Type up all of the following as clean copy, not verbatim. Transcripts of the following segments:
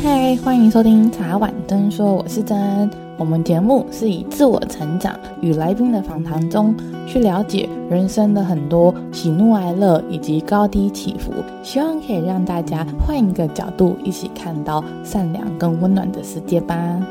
嗨，欢迎收听茶碗真说，我是真。我们节目是以自我成长与来宾的访谈中，去了解人生的很多喜怒哀乐以及高低起伏，希望可以让大家换一个角度，一起看到善良跟温暖的世界吧。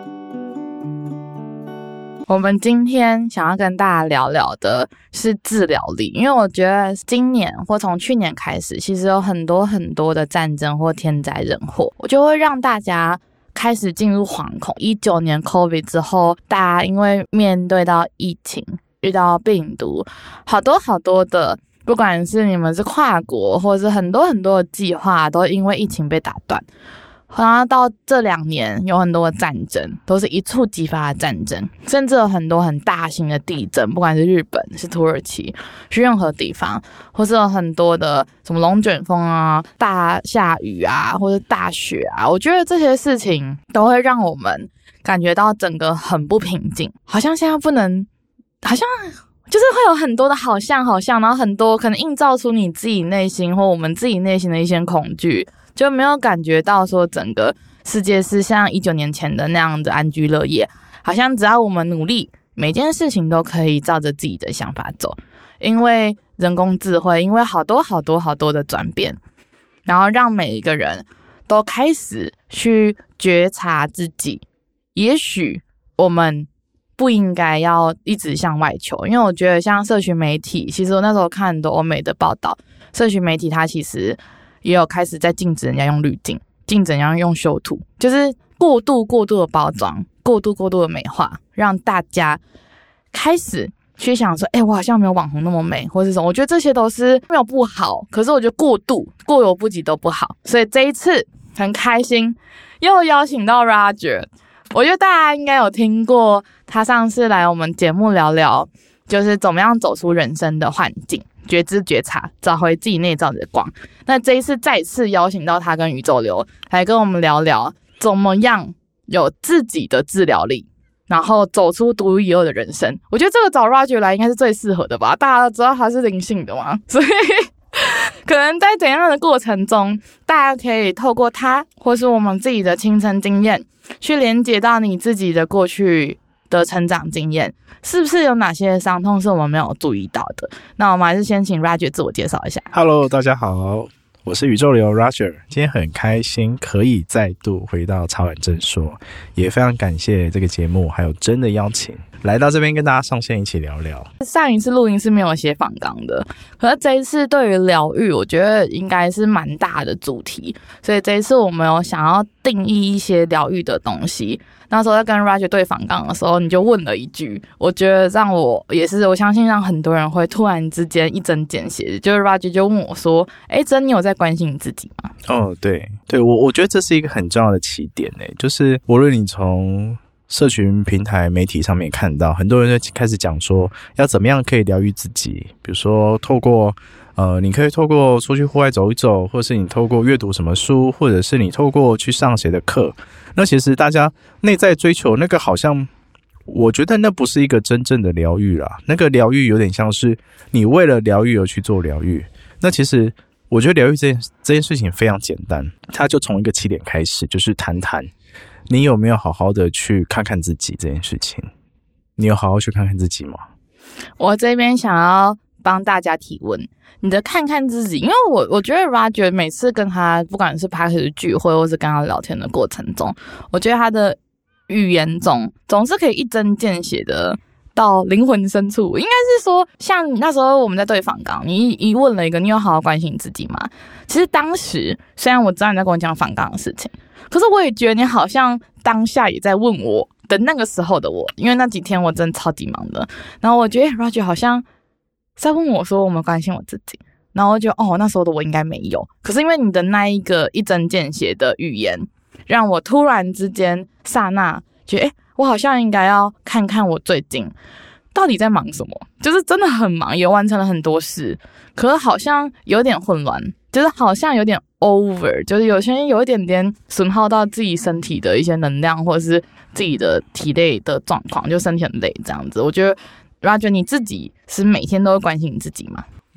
我们今天想要跟大家聊聊的是治疗力，因为我觉得今年或从去年开始，其实有很多的战争或天灾人祸，我就会让大家开始进入惶恐。19年 COVID 之后，大家因为面对到疫情，遇到病毒，好多的，不管是你们是跨国，或者是很多的计划，都因为疫情被打断。然后到这2年有很多的战争，都是一触即发的战争，甚至有很多很大型的地震，不管是日本是土耳其是任何地方，或是有很多的什么龙卷风啊、大下雨啊或者大雪啊，我觉得这些事情都会让我们感觉到整个很不平静，好像现在不能，好像就是会有很多的好像，然后很多可能映照出你自己内心或我们自己内心的一些恐惧，就没有感觉到说整个世界是像19年前的那样的安居乐业，好像只要我们努力，每件事情都可以照着自己的想法走。因为人工智慧，因为好多的转变，然后让每一个人都开始去觉察自己，也许我们不应该要一直向外求。因为我觉得像社群媒体，其实我那时候看很多欧美的报道，社群媒体它其实也有开始在禁止人家用滤镜，禁止人家用修图，就是过度的包装，过度的美化，让大家开始去想说，我好像没有网红那么美，或是什么。我觉得这些都是没有不好，可是我觉得过犹不及都不好。所以这一次很开心又邀请到 Roger， 我觉得大家应该有听过他上次来我们节目聊聊，就是怎么样走出人生的幻境，觉知觉察，找回自己内在的光。那这一次再次邀请到他跟宇宙流来跟我们聊聊怎么样有自己的治疗力，然后走出独一无二的人生。我觉得这个找 Roger 来应该是最适合的吧，大家都知道他是灵性的嘛，所以可能在怎样的过程中，大家可以透过他或是我们自己的亲身经验，去连接到你自己的过去的成长经验，是不是有哪些伤痛是我们没有注意到的？那我们还是先请 Roger 自我介绍一下。 Hello， 大家好，我是宇宙流 Roger， 今天很开心可以再度回到茶碗真说，也非常感谢这个节目还有真的邀请来到这边跟大家上线一起聊聊。 上一次录音是没有写访纲的，可是这一次对于疗愈我觉得应该是蛮大的主题，所以这一次我们有想要定义一些疗愈的东西。那时候在跟 Roger 对访纲的时候，你就问了一句，我觉得让我也是，我相信让很多人会突然之间一针见血，就是 Roger 就问我说，真你有在关心你自己吗？ 对，我觉得这是一个很重要的起点，就是无论你从社群平台媒体上面看到，很多人就开始讲说要怎么样可以疗愈自己，比如说透过你可以透过出去户外走一走，或是你透过阅读什么书，或者是你透过去上谁的课。那其实大家内在追求那个，好像我觉得那不是一个真正的疗愈啦。那个疗愈有点像是你为了疗愈而去做疗愈。那其实我觉得疗愈这件事情非常简单，它就从一个起点开始，就是谈谈你有没有好好的去看看自己这件事情。你有好好去看看自己吗？ 我这边想要帮大家提问，你的看看自己，因为我觉得 Roger 每次跟他不管是 Podcast 聚会或是跟他聊天的过程中，我觉得他的语言中总是可以一针见血的到灵魂深处。应该是说，像那时候我们在对访纲，你一问了一个你有好好关心你自己吗？其实当时虽然我知道你在跟我讲访纲的事情，可是我也觉得你好像当下也在问我的那个时候的我，因为那几天我真的超级忙的，然后我觉得 Roger 好像在问我说我没有关心我自己，然后我就觉得那时候的我应该没有，可是因为你的那一个一针见血的语言，让我突然之间刹那觉得我好像应该要看看我最近到底在忙什么，就是真的很忙，也完成了很多事，可是好像有点混乱，就是好像有点 over， 就是有些人有一点点损耗到自己身体的一些能量，或者是自己的体内的状况，就身体很累这样子。我觉得 Roger 你自己是每天都会关心你自己吗？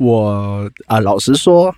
老实说，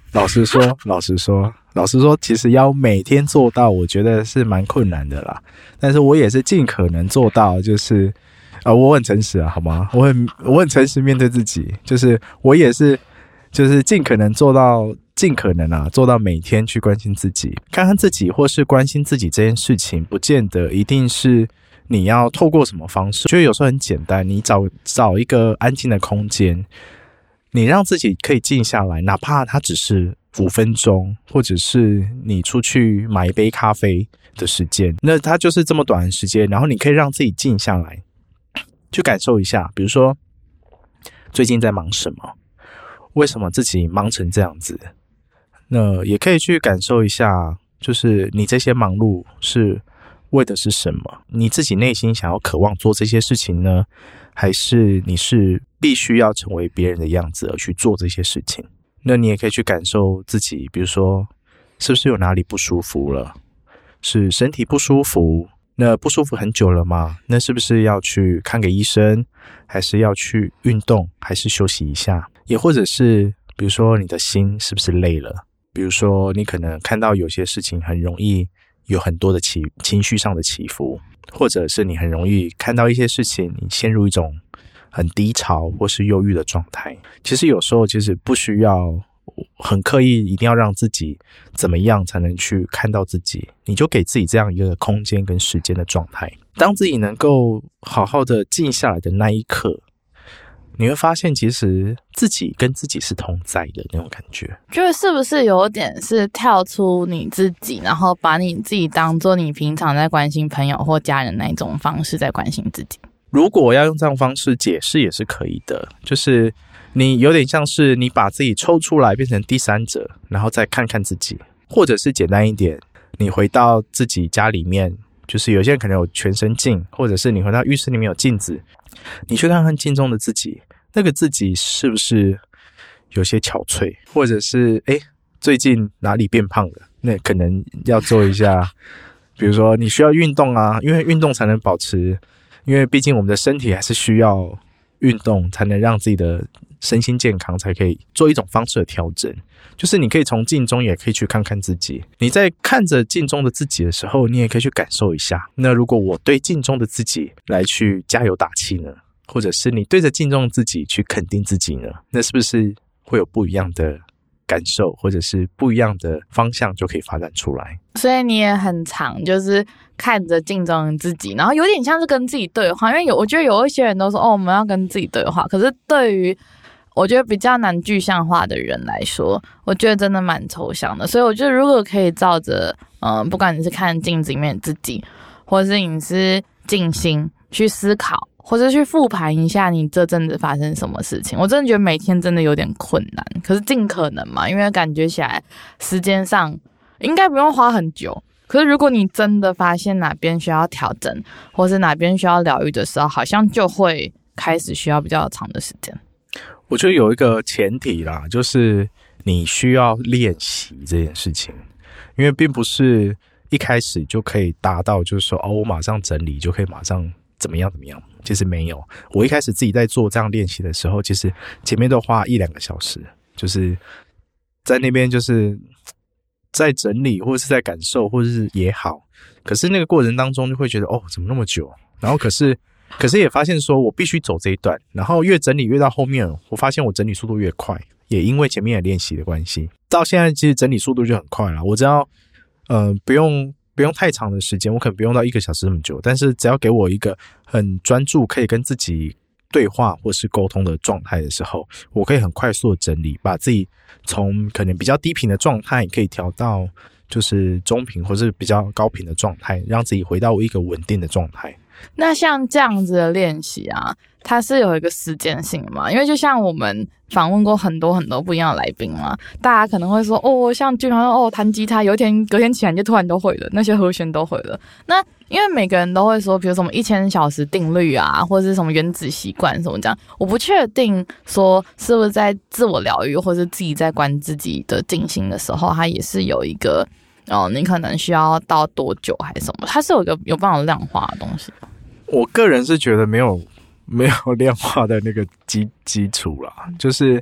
其实要每天做到，我觉得是蛮困难的啦。但是我也是尽可能做到，就是我很诚实啊，好吗？我很诚实面对自己，就是我也是，就是尽可能做到每天去关心自己，看看自己，或是关心自己这件事情，不见得一定是你要透过什么方式。觉得有时候很简单，你找一个安静的空间，你让自己可以静下来，哪怕它只是5分钟，或者是你出去买一杯咖啡的时间，那它就是这么短的时间，然后你可以让自己静下来，去感受一下，比如说最近在忙什么，为什么自己忙成这样子，那也可以去感受一下，就是你这些忙碌是为的是什么？你自己内心想要渴望做这些事情呢，还是你是必须要成为别人的样子而去做这些事情？那你也可以去感受自己，比如说是不是有哪里不舒服了？是身体不舒服？那不舒服很久了吗？那是不是要去看个医生？还是要去运动？还是休息一下？也或者是比如说你的心是不是累了？比如说你可能看到有些事情很容易有很多的情绪上的起伏，或者是你很容易看到一些事情你陷入一种很低潮或是忧郁的状态。其实有时候其实不需要很刻意一定要让自己怎么样才能去看到自己，你就给自己这样一个空间跟时间的状态。当自己能够好好的静下来的那一刻，你会发现其实自己跟自己是同在的那种感觉。 就是不是有点是跳出你自己，然后把你自己当做你平常在关心朋友或家人那一种方式在关心自己？ 如果要用这样的方式解释也是可以的，就是你有点像是你把自己抽出来变成第三者，然后再看看自己。或者是简单一点，你回到自己家里面，就是有些人可能有全身镜，或者是你回到浴室里面有镜子，你去看看镜中的自己，那个自己是不是有些憔悴，或者是最近哪里变胖了，那可能要做一下，比如说你需要运动啊，因为运动才能保持，因为毕竟我们的身体还是需要运动才能让自己的身心健康，才可以做一种方式的调整。就是你可以从镜中也可以去看看自己，你在看着镜中的自己的时候，你也可以去感受一下，那如果我对镜中的自己来去加油打气呢，或者是你对着镜中的自己去肯定自己呢，那是不是会有不一样的感受，或者是不一样的方向就可以发展出来？ 所以你也很常就是看着镜中的自己，然后有点像是跟自己对话，因为我觉得有一些人都说我们要跟自己对话，可是对于我觉得比较难具象化的人来说，我觉得真的蛮抽象的。所以我觉得如果可以照着不管你是看镜子里面的自己，或是你是静心去思考，或者去复盘一下你这阵子发生什么事情，我真的觉得每天真的有点困难，可是尽可能嘛，因为感觉起来时间上应该不用花很久，可是如果你真的发现哪边需要调整，或是哪边需要疗愈的时候，好像就会开始需要比较长的时间。 我觉得有一个前提啦，就是你需要练习这件事情，因为并不是一开始就可以达到，就是说我马上整理就可以马上怎么样，其实没有。我一开始自己在做这样练习的时候，其实前面都花1-2个小时，就是在那边就是在整理，或者是在感受，或者是也好，可是那个过程当中就会觉得怎么那么久，然后可是也发现说我必须走这一段，然后越整理越到后面，我发现我整理速度越快，也因为前面的练习的关系，到现在其实整理速度就很快了。我只要不用太长的时间，我可能不用到1个小时那么久，但是只要给我一个很专注可以跟自己对话或是沟通的状态的时候，我可以很快速的整理，把自己从可能比较低频的状态可以调到就是中频或是比较高频的状态，让自己回到一个稳定的状态。 那像这样子的练习啊，它是有一个时间性的嘛？因为就像我们访问过很多很多不一样的来宾嘛，大家可能会说像就好像弹吉他，有一天隔天起来就突然都会了，那些和弦都会了。那因为每个人都会说，比如什么1000小时定律啊，或者是什么原子习惯什么这样，我不确定说是不是在自我疗愈或是自己在观自己的静心的时候，它也是有一个你可能需要到多久还是什么，它是有一个有办法量化的东西。 我个人是觉得没有量化的那个基础啦，就是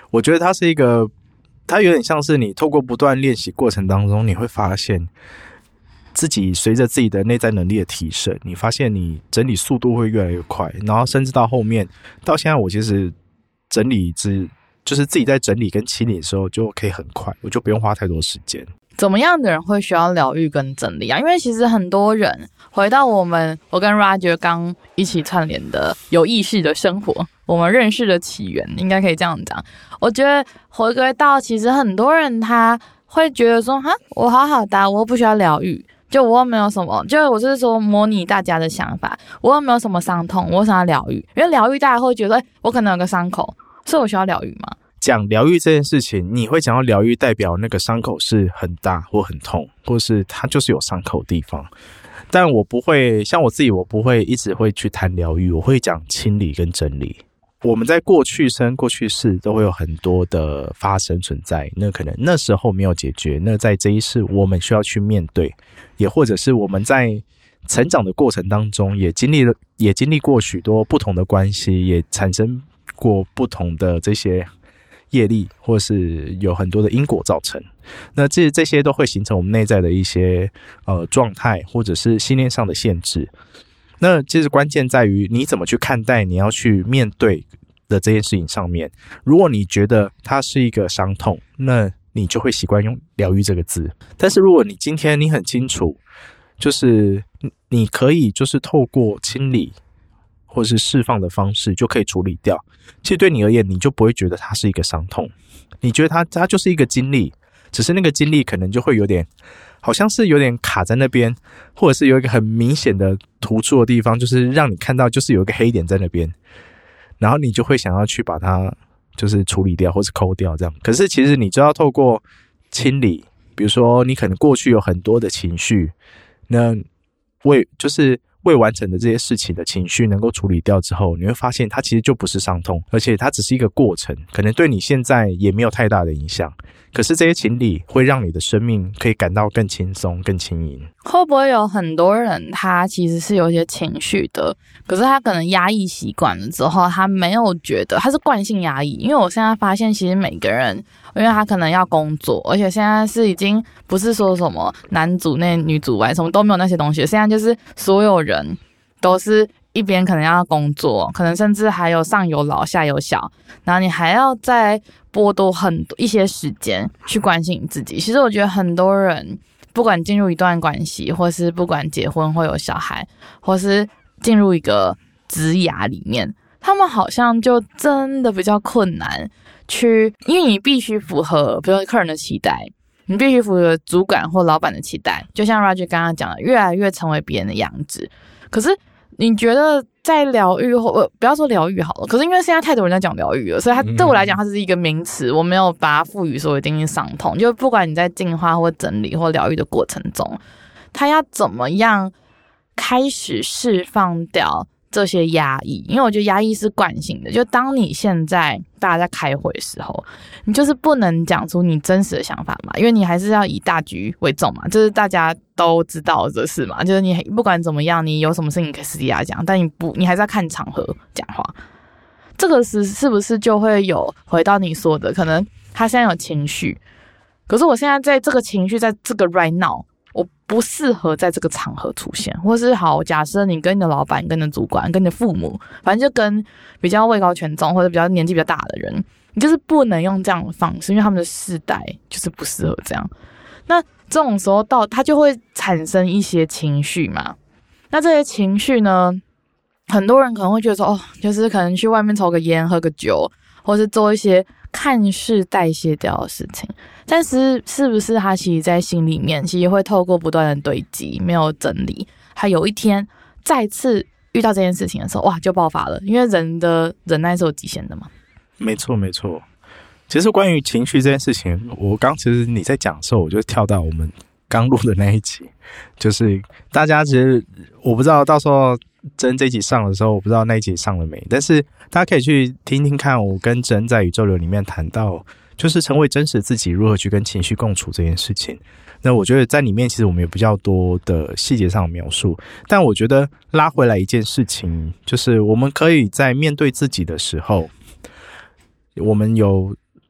我觉得它有点像是你透过不断练习过程当中，你会发现自己随着自己的内在能力的提升，你发现你整理速度会越来越快，然后甚至到后面到现在，我其实整理就是自己在整理跟清理的时候就可以很快，我就不用花太多时间。 怎么样的人会需要疗愈跟整理啊？因为其实很多人回到我跟 Roger 刚一起串联的有意识的生活，我们认识的起源，应该可以这样讲。我觉得回归到其实很多人他会觉得说，我好好的，我不需要疗愈，就我又没有什么，就我是说模拟大家的想法，我又没有什么伤痛，我想要疗愈，因为疗愈大家会觉得，我可能有个伤口，所以我需要疗愈嘛。 讲疗愈这件事情，你会讲到疗愈代表那个伤口是很大或很痛，或是它就是有伤口的地方。但我不会像我自己，我不会一直会去谈疗愈，我会讲清理跟整理。我们在过去生、过去世都会有很多的发生存在，那可能那时候没有解决，那在这一世我们需要去面对，也或者是我们在成长的过程当中也经历过许多不同的关系，也产生过不同的这些业力，或是有很多的因果造成。那这些都会形成我们内在的一些状态，或者是信念上的限制。那其实关键在于你怎么去看待你要去面对的这件事情上面。如果你觉得它是一个伤痛，那你就会习惯用疗愈这个字。但是如果你今天你很清楚，就是你可以就是透过清理或是释放的方式就可以处理掉，其实对你而言你就不会觉得它是一个伤痛，你觉得它就是一个经历，只是那个经历可能就会有点好像是有点卡在那边，或者是有一个很明显的突出的地方，就是让你看到就是有一个黑点在那边，然后你就会想要去把它就是处理掉或是抠掉这样。可是其实你就要透过清理，比如说你可能过去有很多的情绪，那未完成的这些事情的情绪能够处理掉之后，你会发现它其实就不是伤痛，而且它只是一个过程，可能对你现在也没有太大的影响。可是这些清理会让你的生命可以感到更轻松更轻盈。 会不会有很多人他其实是有一些情绪的，可是他可能压抑习惯了之后，他没有觉得他是惯性压抑。因为我现在发现其实每个人，因为他可能要工作，而且现在是已经不是说什么男主内女主外什么都没有那些东西，现在就是所有人都是一边可能要工作，可能甚至还有上有老下有小，然后你还要再剥夺一些时间去关心你自己。其实我觉得很多人不管进入一段关系，或是不管结婚或有小孩，或是进入一个职涯里面，他们好像就真的比较困难去，因为你必须符合比如说客人的期待，你必须符合主管或老板的期待，就像 Roger 刚刚讲的，越来越成为别人的样子。可是你觉得在疗愈或不要说疗愈好了，可是因为现在太多人在讲疗愈了，所以它对我来讲它是一个名词，我没有把它赋予说一定是伤痛。就不管你在净化或整理或疗愈的过程中，它要怎么样开始释放掉这些压抑。因为我觉得压抑是惯性的，就当你现在大家在开会的时候，你就是不能讲出你真实的想法嘛，因为你还是要以大局为重嘛，这是大家都知道的事嘛，就是你不管怎么样，你有什么事情可以私底下讲，但你还是要看场合讲话。这个是不是就会有回到你说的，可能他现在有情绪，可是我现在在这个情绪，在这个 right now， 我不适合在这个场合出现，或是好，假设你跟你的老板、跟你的主管、跟你的父母，反正就跟比较位高权重或者比较年纪比较大的人，你就是不能用这样的方式，因为他们的世代就是不适合这样。那这种时候他就会产生一些情绪嘛。那这些情绪呢，很多人可能会觉得说，就是可能去外面抽个烟、喝个酒，或是做一些看似代谢掉的事情，但是是不是他其实在心里面其实会透过不断的堆积，没有整理，他有一天再次遇到这件事情的时候，哇，就爆发了。因为人的忍耐是有极限的嘛。 没错没错。其实关于情绪这件事情，其实你在讲的时候，我就跳到我们刚录的那一集，就是大家其实我不知道到时候真这一集上的时候，我不知道那一集上了没，但是大家可以去听听看，我跟真在宇宙流里面谈到，就是成为真实自己如何去跟情绪共处这件事情。那我觉得在里面其实我们有比较多的细节上的描述，但我觉得拉回来一件事情，就是我们可以在面对自己的时候，我们有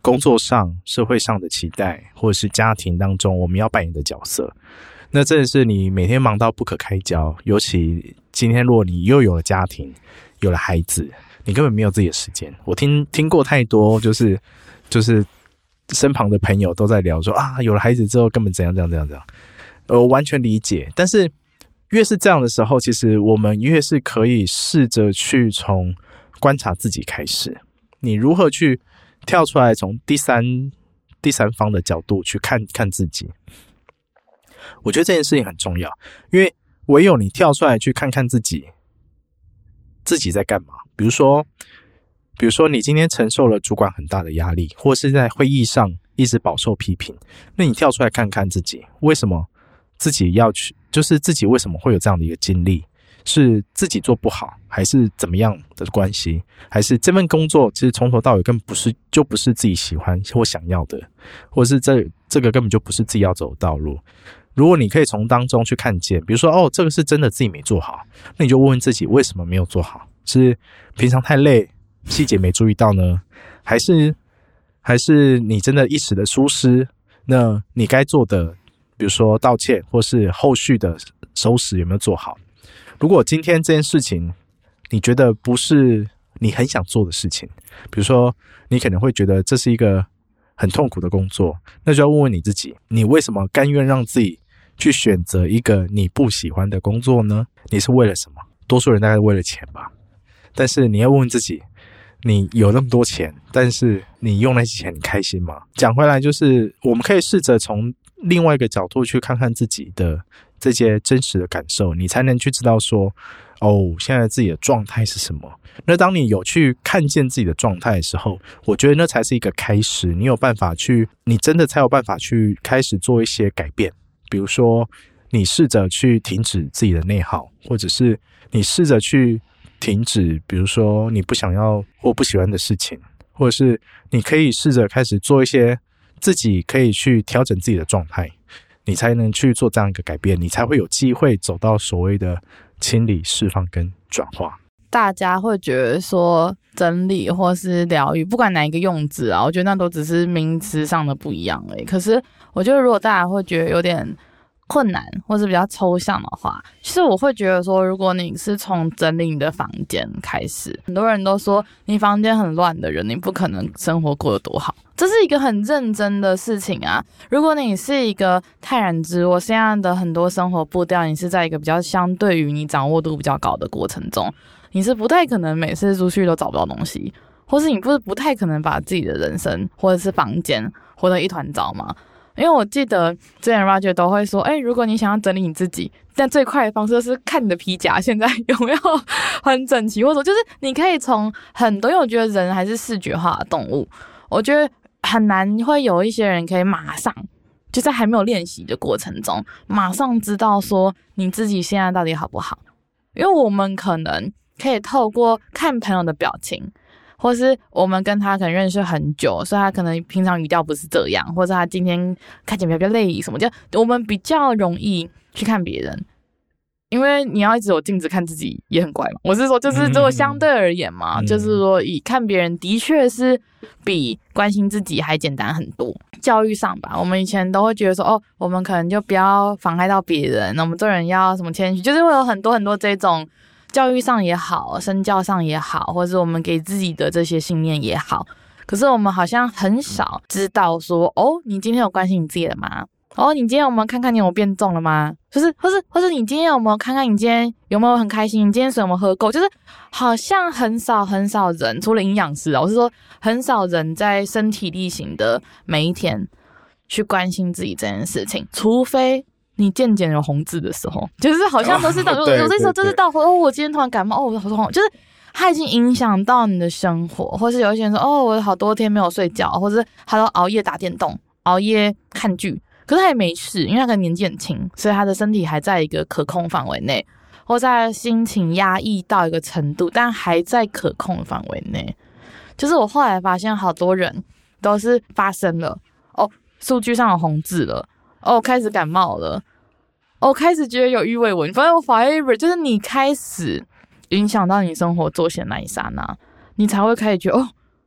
工作上、社会上的期待，或者是家庭当中我们要扮演的角色。那真的是你每天忙到不可开交，尤其今天如果你又有了家庭，有了孩子，你根本没有自己的时间。我听过太多，就是身旁的朋友都在聊说啊，有了孩子之后根本怎样。我完全理解，但是越是这样的时候，其实我们越是可以试着去从观察自己开始。你如何去跳出来，从第三方的角度去看自己？我觉得这件事情很重要，因为唯有你跳出来去看看自己在干嘛。比如说你今天承受了主管很大的压力，或是在会议上一直饱受批评，那你跳出来看看自己，为什么自己要去，就是自己为什么会有这样的一个经历，是自己做不好，还是怎么样的关系，还是这份工作其实从头到尾根本不是自己喜欢或想要的，或是这个根本就不是自己要走的道路。如果你可以从当中去看见，比如说这个是真的自己没做好，那你就问问自己为什么没有做好，是平常太累，细节没注意到呢，还是你真的一时的疏失？那你该做的，比如说道歉，或是后续的收拾有没有做好？如果今天这件事情你觉得不是你很想做的事情，比如说你可能会觉得这是一个很痛苦的工作，那就要问问你自己，你为什么甘愿让自己去选择一个你不喜欢的工作呢？你是为了什么？多数人大概是为了钱吧，但是你要问问自己，你有那么多钱，但是你用那些钱你开心吗？讲回来，就是我们可以试着从另外一个角度去看看自己的这些真实的感受，你才能去知道说现在自己的状态是什么。那当你有去看见自己的状态的时候，我觉得那才是一个开始，你真的才有办法去开始做一些改变。比如说你试着去停止自己的内耗，或者是你试着去停止比如说你不想要或不喜欢的事情，或者是你可以试着开始做一些自己可以去调整自己的状态，你才能去做这样一个改变，你才会有机会走到所谓的清理、释放跟转化。 大家会觉得说整理或是疗愈，不管哪一个用字啊，我觉得那都只是名词上的不一样而已。可是我觉得如果大家会觉得有点困难或是比较抽象的话，其实我会觉得说，如果你是从整理你的房间开始，很多人都说你房间很乱的人，你不可能生活过得多好，这是一个很认真的事情啊。如果你是一个泰然自若，现在的很多生活步调，你是在一个比较相对于你掌握度比较高的过程中，你是不太可能每次出去都找不到东西，或是你不太可能把自己的人生或者是房间活得一团糟嘛。因为我记得之前 Roger 都会说，如果你想要整理你自己，但最快的方式就是看你的皮夹现在有没有很整齐，或者就是你可以从很多，因为我觉得人还是视觉化的动物，我觉得很难会有一些人可以马上就在还没有练习的过程中马上知道说你自己现在到底好不好。因为我们可能可以透过看朋友的表情，或是我们跟他可能认识很久，所以他可能平常语调不是这样，或者他今天看起来比较累什么，就我们比较容易去看别人，因为你要一直有镜子看自己也很怪嘛。我是说就是如果相对而言嘛，就是说以看别人的确是比关心自己还简单很多。教育上吧，我们以前都会觉得说我们可能就不要妨害到别人，我们做人要什么谦虚，就是会有很多很多这种教育上也好，身教上也好，或者我们给自己的这些信念也好，可是我们好像很少知道说你今天有关心你自己了吗？你今天有没有看看你有没有变重了吗？就是或是你今天有没有看看你今天有没有很开心，你今天水有没有喝够？就是好像很少人，除了营养师啊，我是说很少人在身体力行的每一天去关心自己这件事情，除非你渐渐有红痣的时候，就是好像都是有些时候就是到我今天突然感冒，我好痛，就是它已经影响到你的生活，或是有一些人说我好多天没有睡觉，或是他都熬夜打电动，熬夜看剧，可是他也没事，因为他可能年纪很轻，所以他的身体还在一个可控范围内，或在心情压抑到一个程度，但还在可控的范围内。就是我后来发现好多人都是发生了数据上有红字了，开始感冒了，开始觉得有鱼尾纹，反正forever就是你开始影响到你生活作息的那一刹那，你才会开始觉得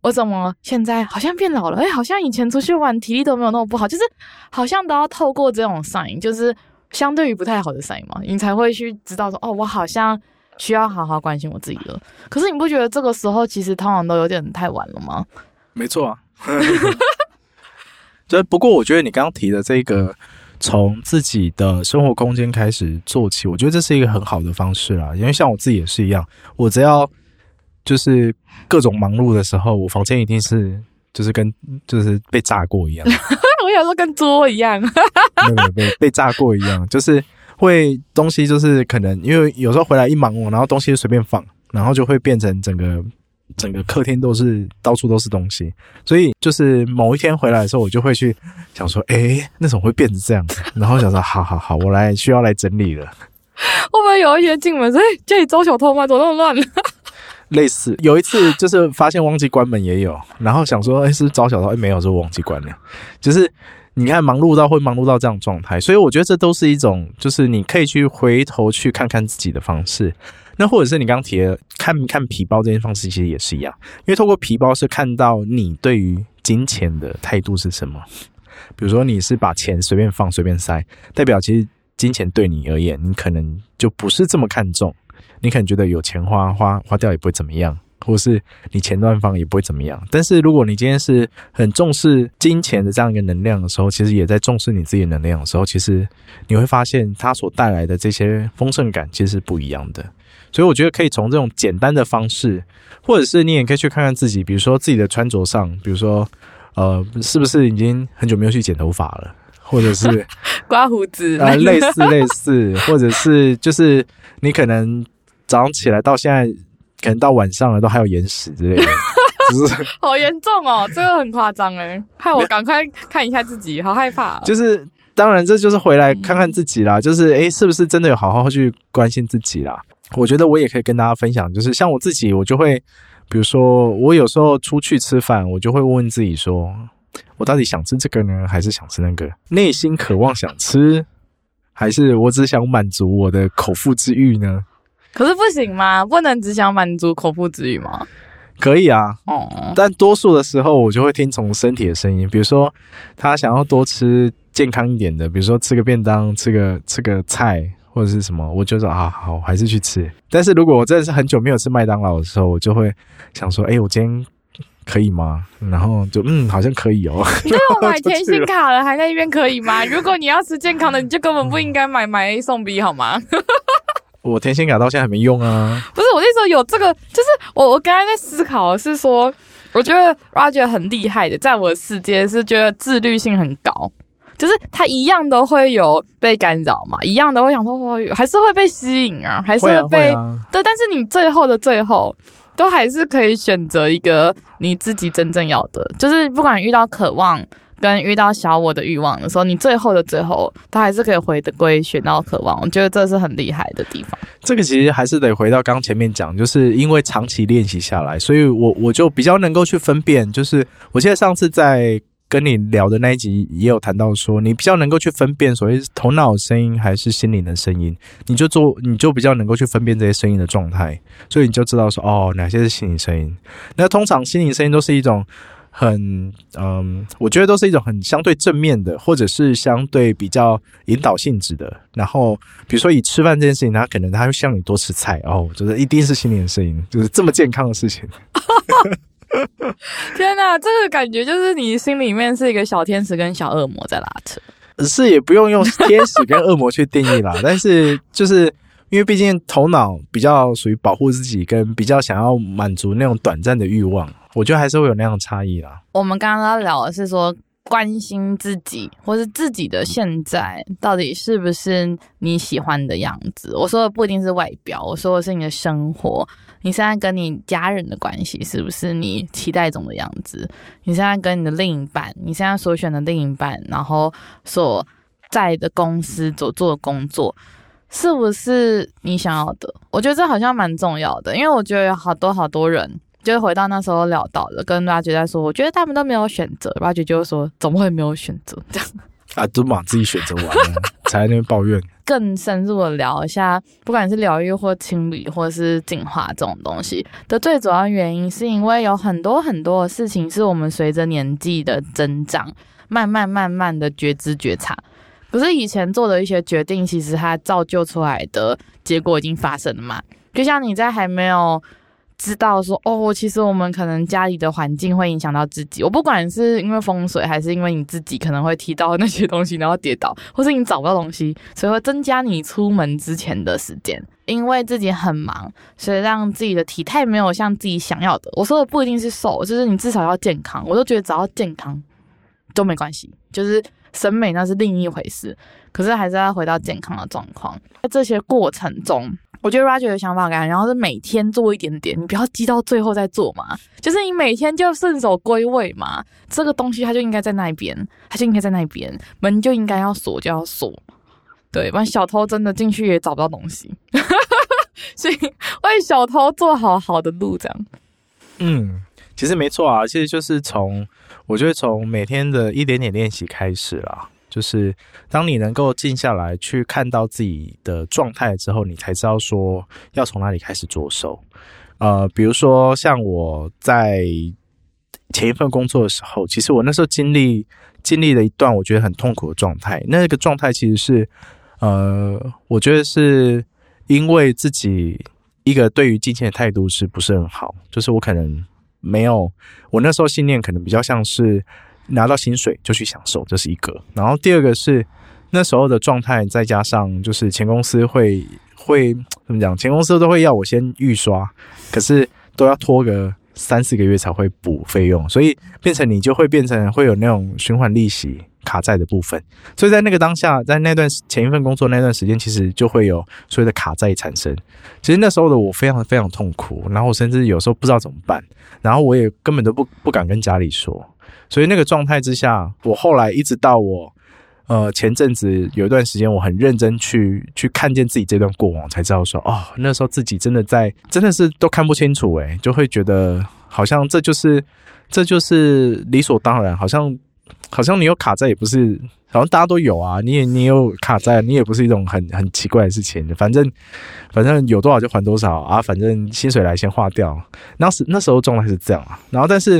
我怎么现在好像变老了？好像以前出去玩体力都没有那么不好，就是好像都要透过这种 sign， 就是相对于不太好的 sign 嘛，你才会去知道说，我好像需要好好关心我自己了。可是你不觉得这个时候其实通常都有点太晚了吗？ 没错啊。对，不过我觉得你刚刚提的这个从自己的生活空间开始做起，我觉得这是一个很好的方式啦。因为像我自己也是一样，我只要就是各种忙碌的时候，我房间一定是就是被炸过一样。 我有时候跟桌一样。 没有被炸过一样，就是会东西就是可能因为有时候回来一忙然后东西就随便放，然后就会变成整个客厅到处都是东西，所以就是某一天回来的时候，我就会去想说，那种会变成这样，然后想说，好，我需要来整理了。 会不会有一天进门说，这里招小偷吗？怎么那么乱？ 类似有一次就是发现忘记关门也有，然后想说，是不是招小偷？没有，是我忘记关了。就是你看忙碌到这样的状态，所以我觉得这都是一种，就是你可以去回头去看看自己的方式。那或者是你刚刚提的看皮包这件方式，其实也是一样，因为透过皮包是看到你对于金钱的态度是什么。比如说你是把钱随便放随便塞，代表其实金钱对你而言，你可能就不是这么看重，你可能觉得有钱花掉也不会怎么样，或是你钱乱放也不会怎么样。但是如果你今天是很重视金钱的这样一个能量的时候，其实也在重视你自己的能量的时候，其实你会发现它所带来的这些丰盛感其实是不一样的。所以我觉得可以从这种简单的方式，或者是你也可以去看看自己，比如说自己的穿着上，比如说是不是已经很久没有去剪头发了，或者是刮胡子类似，或者是就是你可能早上起来到现在，可能到晚上了都还有眼屎之类的。就是好严重哦，这个很夸张害我赶快看一下自己，好害怕。 就是当然这就是回来看看自己啦，就是是不是真的有好好去关心自己啦。我觉得我也可以跟大家分享，就是像我自己，我就会比如说我有时候出去吃饭，我就会问自己说，我到底想吃这个呢，还是想吃那个？内心渴望想吃，还是我只想满足我的口腹之欲呢？ 可是不行吗？不能只想满足口腹之欲吗？ 可以啊，但多数的时候我就会听从身体的声音，比如说他想要多吃健康一点的，比如说吃个便当，吃个菜或者是什么，我就说好，还是去吃。但是如果我真的是很久没有吃麦当劳的时候，我就会想说，我今天可以吗？然后就好像可以哦。 你都有买甜心卡了，还在那边可以吗？如果你要吃健康的，你就根本不应该买 A 送 B 好吗？ 我甜心卡到现在还没用啊。 不是，我那时候有这个，就是我刚才在思考的是说，我觉得 Roger 很厉害的，在我的世界是觉得自律性很高。就是他一样都会有被干扰嘛，一样都会想说，还是会被吸引啊，还是会被对，但是你最后的最后，都还是可以选择一个你自己真正要的，就是不管遇到渴望跟遇到小我的欲望的时候，你最后的最后，他还是可以回归选到渴望。我觉得这是很厉害的地方。 这个其实还是得回到刚前面讲，就是因为长期练习下来，所以我就比较能够去分辨，就是我记得上次在跟你聊的那一集也有谈到说，你比较能够去分辨所谓头脑的声音还是心灵的声音，你就比较能够去分辨这些声音的状态，所以你就知道说哪些是心灵声音。那通常心灵声音都是一种我觉得都是一种很相对正面的，或者是相对比较引导性质的。然后比如说以吃饭这件事情，他可能他会向你多吃菜就是一定是心灵的声音，就是这么健康的事情。 天哪，这个感觉就是你心里面是一个小天使跟小恶魔在拉扯。 是也不用天使跟恶魔去定义啦，但是就是因为毕竟头脑比较属于保护自己，跟比较想要满足那种短暂的欲望，我觉得还是会有那样的差异啦。 我们刚刚聊的是说关心自己，或是自己的现在到底是不是你喜欢的样子。我说的不一定是外表，我说的是你的生活，你现在跟你家人的关系是不是你期待中的样子，你现在跟你的另一半，你现在所选的另一半，然后所在的公司所做的工作是不是你想要的。我觉得这好像蛮重要的，因为我觉得有好多人就是回到那时候聊到了，跟Roger在说，我觉得他们都没有选择，Roger就会说怎么会没有选择这样都把自己选择完了。 才在那边抱怨。 更深入的聊一下，不管是疗愈或清理或是净化这种东西的最主要原因，是因为有很多很多的事情是我们随着年纪的增长，慢慢的觉知觉察。可是以前做的一些决定，其实它造就出来的结果已经发生了嘛。就像你在还没有知道说其实我们可能家里的环境会影响到自己，我不管是因为风水还是因为你自己可能会踢到那些东西然后跌倒，或是你找不到东西，所以会增加你出门之前的时间。因为自己很忙，所以让自己的体态没有像自己想要的，我说的不一定是瘦，就是你至少要健康。我都觉得只要健康都没关系，就是审美那是另一回事，可是还是要回到健康的状况。在这些过程中，我觉得 Roger 的想法感，然后是每天做一点点，你不要积到最后再做嘛，就是你每天就顺手归位嘛，这个东西它就应该在那边，它就应该在那边，门就应该要锁就要锁，对，不然小偷真的进去也找不到东西所以为小偷做好的路这样。 其实没错啊，其实就是我觉得从每天的一点点练习开始啦，就是当你能够静下来去看到自己的状态之后，你才知道说要从哪里开始着手。比如说像我在前一份工作的时候，其实我那时候经历了一段我觉得很痛苦的状态。那个状态其实是我觉得是因为自己一个对于金钱的态度是不是很好，就是我可能没有，我那时候信念可能比较像是拿到薪水就去享受，这是一个。然后第二个是那时候的状态，再加上就是前公司会怎么讲，前公司都会要我先预刷，可是都要拖个3-4个月才会补费用，所以你就会变成会有那种循环利息卡债的部分。所以在那个当下，在那段前一份工作那段时间，其实就会有所谓的卡债产生。其实那时候的我非常非常痛苦，然后我甚至有时候不知道怎么办，然后我也根本都不敢跟家里说。所以那个状态之下，我后来一直到我前阵子有一段时间，我很认真去看见自己这段过往，才知道说那时候自己真的是都看不清楚就会觉得好像这就是理所当然，好像你有卡债也不是，好像大家都有啊，你有卡债，你也不是一种很奇怪的事情，反正有多少就还多少啊，反正薪水来先花掉。那时候状态是这样啊，然后但是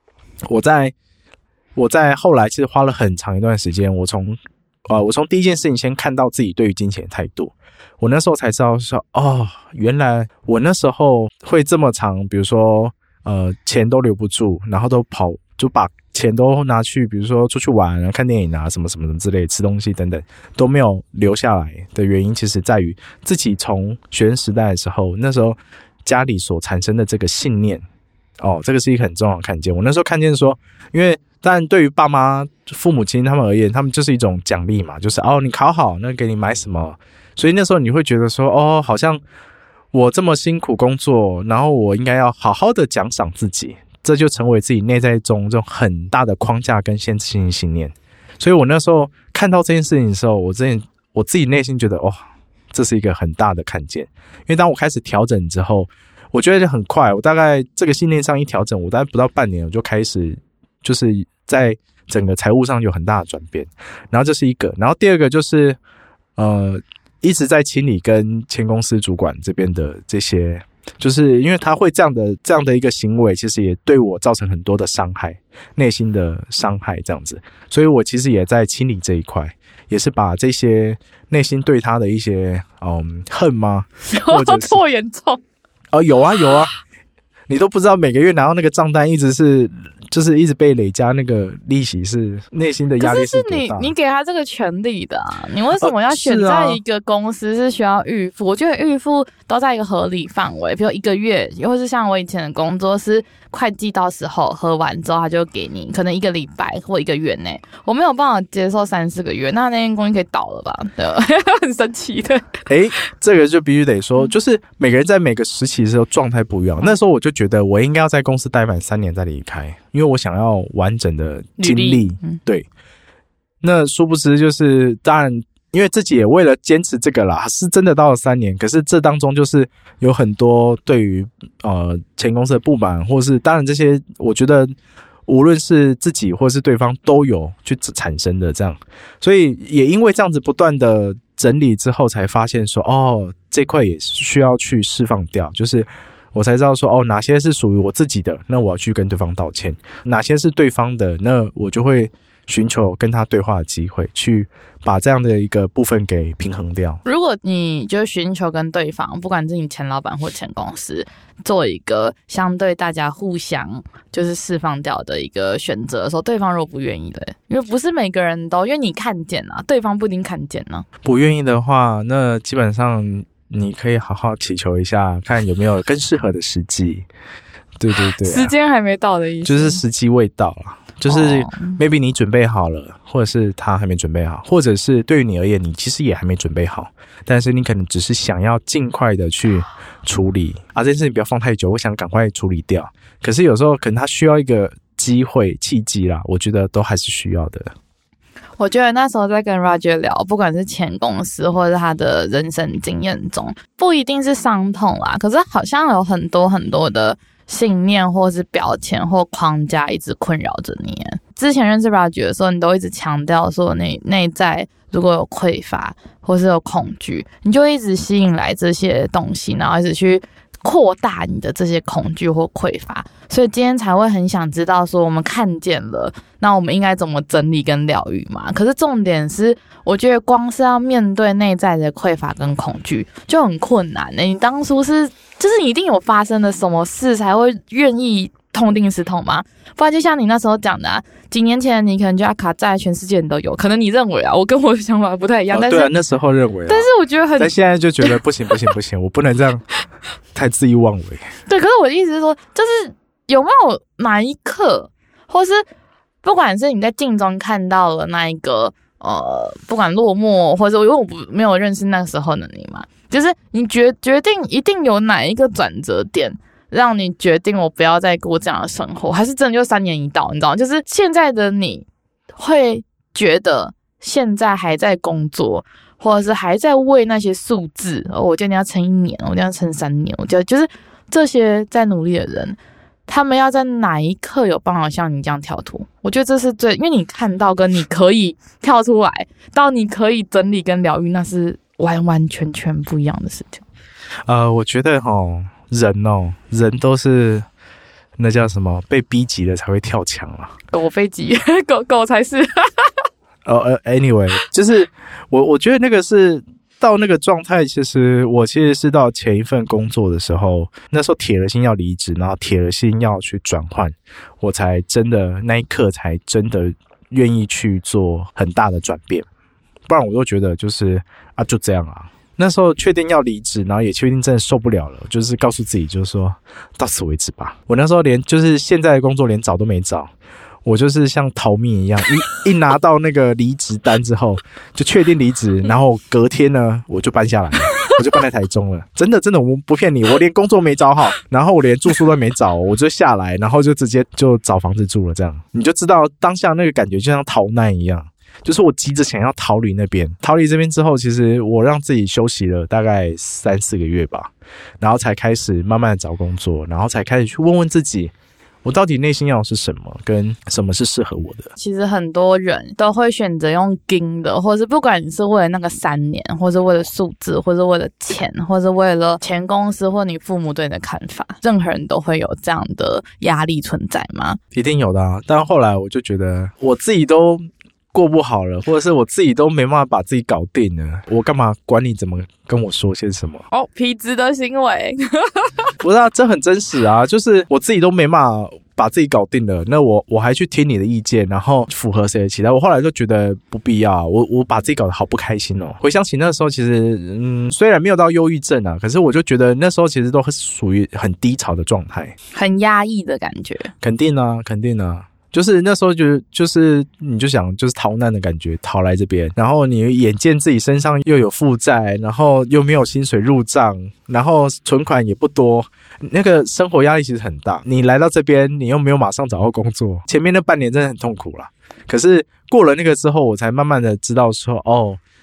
我在后来其实花了很长一段时间，我从第一件事情先看到自己对于金钱的态度。我那时候才知道说原来我那时候会这么长，比如说钱都留不住，然后就把钱都拿去比如说出去玩看电影啊什么什么之类，吃东西等等都没有留下来的原因，其实在于自己从学生时代的时候，那时候家里所产生的这个信念这个是一个很重要的看见。我那时候看见说，因为当然对于爸妈父母亲他们而言，他们就是一种奖励嘛，就是你考好那给你买什么，所以那时候你会觉得说好像我这么辛苦工作，然后我应该要好好的奖赏自己，这就成为自己内在中这种很大的框架跟限制性信念。所以我那时候看到这件事情的时候，我自己内心觉得这是一个很大的看见。因为当我开始调整之后，我觉得很快，我大概这个信念上一调整，我大概不到半年我就开始就是在整个财务上有很大的转变。然后这是一个，然后第二个就是一直在清理跟前公司主管这边的这些，就是因为他会这样的一个行为，其实也对我造成很多的伤害，内心的伤害这样子。所以我其实也在清理这一块，也是把这些内心对他的一些恨吗？或者是这么严重？ 有啊，你都不知道每个月拿到那个账单就是一直被累加那个利息，是内心的压力是多大？ 你给他这个权利的你为什么要选在一个公司是需要预付？我觉得预付都在一个合理范围，比如1个月，或是像我以前的工作是会计到时候核完之后他就给你可能1个礼拜或1个月内，我没有办法接受3-4个月，那间公司可以倒了吧？对，很神奇的。 这个就必须得说，就是每个人在每个时期的时候状态不一样。那时候我就觉得我应该要在公司待满3年再离开，因为我想要完整的经历。对，那殊不知就是当然因为自己也为了坚持这个啦，是真的到了3年，可是这当中就是有很多对于前公司的不满，或是当然这些我觉得无论是自己或是对方都有去产生的这样，所以也因为这样子不断的整理之后，才发现说这块也需要去释放掉，就是我才知道说哪些是属于我自己的，那我要去跟对方道歉，哪些是对方的，那我就会寻求跟他对话的机会，去把这样的一个部分给平衡掉。 如果你就寻求跟对方，不管是你前老板或前公司，做一个相对大家互相就是释放掉的一个选择的时候，对方如果不愿意的，因为不是每个人都，因为你看见啊，对方不一定看见啊。 不愿意的话，那基本上你可以好好祈求一下，看有没有更适合的时机。对对对、 时间还没到的意思， 就是时机未到啦。就是 maybe 你准备好了，或者是他还没准备好，或者是对于你而言你其实也还没准备好，但是你可能只是想要尽快的去处理这件事情不要放太久，我想赶快处理掉。可是有时候可能他需要一个机会契机啦，我觉得都还是需要的。 我觉得那时候在跟 Roger 聊，不管是前公司或者他的人生经验中，不一定是伤痛啦，可是好像有很多很多的信念或是标签或框架一直困扰着你。之前认识 Roger 的时候，你都一直强调说你内在如果有匮乏或是有恐惧，你就一直吸引来这些东西，然后一直去扩大你的这些恐惧或匮乏。所以今天才会很想知道说我们看见了，那我们应该怎么整理跟疗愈嘛？可是重点是我觉得光是要面对内在的匮乏跟恐惧就很困难。你当初就是你一定有发生了什么事才会愿意痛定思痛吗？不然就像你那时候讲的几年前你可能就要卡在全世界人都有，可能你认为我跟我的想法不太一样，但是对那时候认为但是我觉得但现在就觉得不行，我不能这样太恣意妄为。 对，可是我的意思是说，就是有没有哪一刻，或是不管是你在镜中看到了那一个不管落寞，或者因为我没有认识那个时候的你嘛，就是你决定一定有哪一个转折点让你决定我不要再过这样的生活，还是真的就3年一到，你知道吗？就是现在的你会觉得现在还在工作，或者是还在为那些数字我今天要撑1年，我今天要撑3年，我就是这些在努力的人，他们要在哪一刻有办法像你这样跳脱？我觉得这是最，因为你看到跟你可以跳出来到你可以整理跟疗愈，那是完完全全不一样的事情。 我觉得人都是那叫什么被逼急了才会跳墙啦。 狗非急，狗才是。 anyway， 就是我觉得那个是到那个状态，其实是到前一份工作的时候，那时候铁了心要离职，然后铁了心要去转换，我才真的那一刻才真的愿意去做很大的转变，不然我都觉得就是就这样啊。那时候确定要离职，然后也确定真的受不了了，就是告诉自己就是说到此为止吧。我那时候连就是现在的工作连找都没找，我就是像逃命一样，一拿到那个离职单之后就确定离职，然后隔天呢我就搬下来了，我就搬来台中了。真的我不骗你，我连工作没找好，然后我连住宿都没找，我就下来，然后就直接就找房子住了。这样你就知道当下那个感觉就像逃难一样，就是我急着想要逃离那边，逃离这边之后，其实我让自己休息了大概3-4个月吧，然后才开始慢慢的找工作，然后才开始去问问自己，我到底内心要的是什么，跟什么是适合我的。 其实很多人都会选择用盯的，或是不管你是为了那个3年，或是为了数字，或是为了钱，或是为了前公司或你父母对你的看法，任何人都会有这样的压力存在吗？ 一定有的啊，但后来我就觉得我自己都过不好了，或者是我自己都没办法把自己搞定了，我干嘛管你怎么跟我说些什么？ 痞子的行为。 不是这很真实啊，就是我自己都没办法把自己搞定了，那我还去听你的意见，然后符合谁的期待？我后来就觉得不必要，我把自己搞得好不开心哦。回想起那时候，其实虽然没有到忧郁症可是我就觉得那时候其实都是属于很低潮的状态， 很压抑的感觉。 肯定啊。就是那时候就是你就想就是逃难的感觉，逃来这边，然后你眼见自己身上又有负债，然后又没有薪水入账，然后存款也不多，那个生活压力其实很大。你来到这边，你又没有马上找到工作，前面那半年真的很痛苦啦。可是过了那个之后，我才慢慢的知道说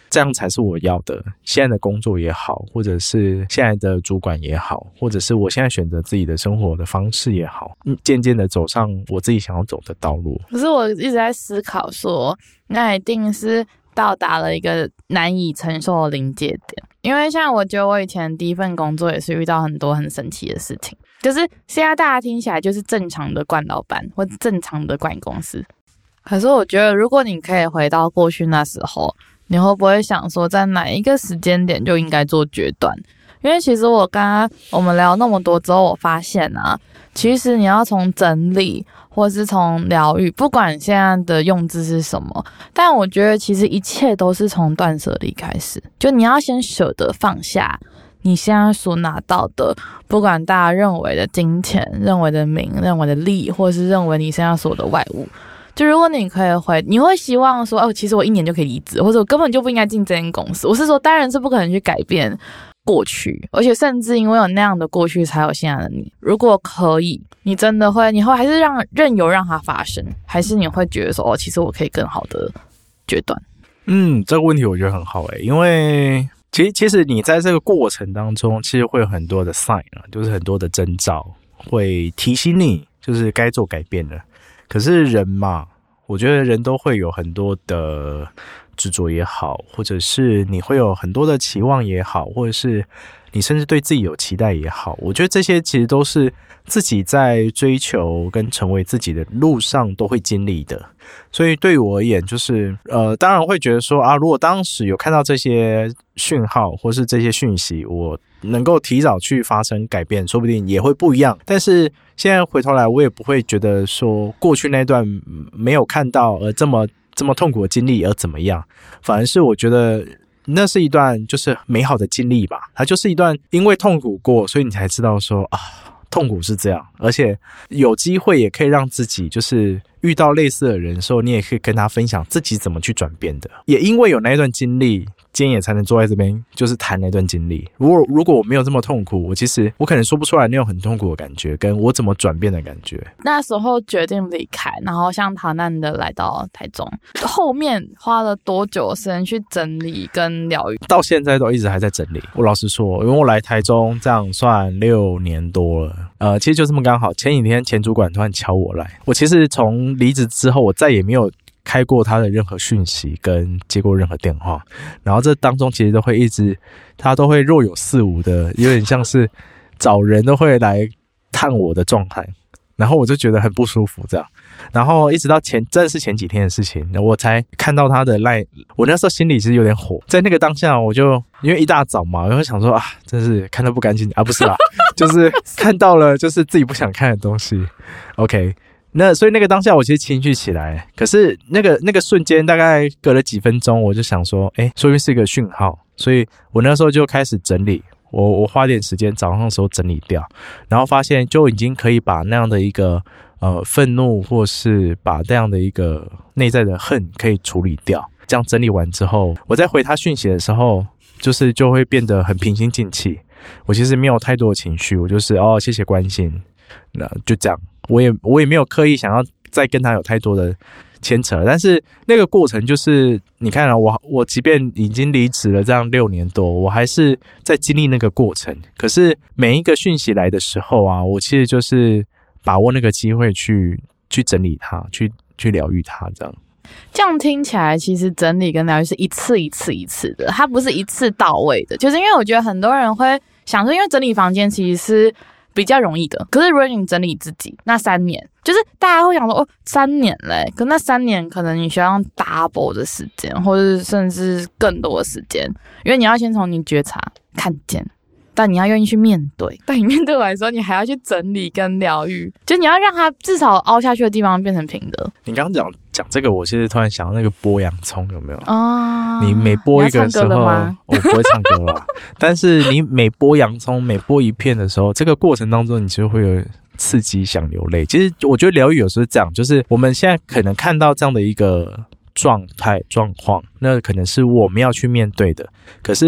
这样才是我要的。现在的工作也好，或者是现在的主管也好，或者是我现在选择自己的生活的方式也好，渐渐的走上我自己想要走的道路。 可是我一直在思考说，那一定是到达了一个难以承受的临界点。因为像我觉得我以前第一份工作也是遇到很多很神奇的事情，就是现在大家听起来就是正常的惯老板或正常的管公司。可是我觉得如果你可以回到过去那时候，你会不会想说在哪一个时间点就应该做决断？因为其实我们聊那么多之后，我发现啊，其实你要从整理或是从疗愈，不管现在的用字是什么，但我觉得其实一切都是从断舍离开始。就你要先舍得放下你现在所拿到的，不管大家认为的金钱、认为的名、认为的利，或是认为你现在所有的外物。就如果你可以你会希望说，其实我1年就可以离职，或者我根本就不应该进这间公司。我是说，当然是不可能去改变过去，而且甚至因为有那样的过去，才有现在的你。如果可以，你真的会，你会还是任由让它发生，还是你会觉得说，其实我可以更好的决断？ 这个问题我觉得很好因为其实你在这个过程当中，其实会有很多的 sign 就是很多的征兆会提醒你，就是该做改变了。可是人嘛，我觉得人都会有很多的执着也好，或者是你会有很多的期望也好，或者是你甚至对自己有期待也好，我觉得这些其实都是自己在追求跟成为自己的路上都会经历的。所以对于我而言，就是当然会觉得说如果当时有看到这些讯号或是这些讯息，我能够提早去发生改变，说不定也会不一样。但是现在回头来，我也不会觉得说过去那段没有看到而这么痛苦的经历而怎么样，反而是我觉得那是一段就是美好的经历吧。它就是一段因为痛苦过，所以你才知道说痛苦是这样，而且有机会也可以让自己就是遇到类似的人的时候，你也可以跟他分享自己怎么去转变的。也因为有那一段经历，今天也才能坐在这边就是谈那段经历。如果我没有这么痛苦，我可能说不出来那种很痛苦的感觉，跟我怎么转变的感觉。 那时候决定离开，然后像逃难的来到台中，后面花了多久时间去整理跟疗愈？ 到现在都一直还在整理。我老实说，因为我来台中这样算6年多了，其实就这么刚好。前几天前主管突然敲我来，我其实从离职之后，我再也没有开过他的任何讯息跟接过任何电话，然后这当中其实都会他都会若有似无的，有点像是找人都会来探我的状态，然后我就觉得很不舒服这样。然后一直到真的是前几天的事情，我才看到他的 LINE， 我那时候心里其实有点火，在那个当下我就因为一大早嘛，我就想说真是看得不干净不是啦就是看到了就是自己不想看的东西。 OK，所以那个当下我其实情绪起来，可是那个瞬间大概隔了几分钟，我就想说说明是一个讯号，所以我那时候就开始整理，我花点时间早上的时候整理掉，然后发现就已经可以把那样的一个愤怒，或是把这样的一个内在的恨可以处理掉。这样整理完之后，我在回他讯息的时候，就会变得很平心静气。我其实没有太多的情绪，我就是谢谢关心，那就这样。我也没有刻意想要再跟他有太多的牵扯，但是那个过程就是你看我即便已经离职了这样6年多，我还是在经历那个过程。可是每一个讯息来的时候我其实就是把握那个机会去整理它，去疗愈它这样。 这样听起来，其实整理跟疗愈是一次一次的，它不是一次到位的。就是因为我觉得很多人会想说，因为整理房间其实是比较容易的，可是如果你整理自己，那3年，就是大家会想说3年嘞，可那3年可能你需要用 double 的时间，或者甚至更多的时间，因为你要先从你觉察看见。但你要愿意去面对，但你面对来说，你还要去整理跟疗愈，就你要让它至少凹下去的地方变成平的。 你刚刚讲这个，我其实突然想到那个剥洋葱，有没有？你每剥一个时候，我不会唱歌啦但是你每剥洋葱，每剥一片的时候，这个过程当中，你就会有刺激想流泪。其实我觉得疗愈有时候是这样，就是我们现在可能看到这样的一个状况，那可能是我们要去面对的，可是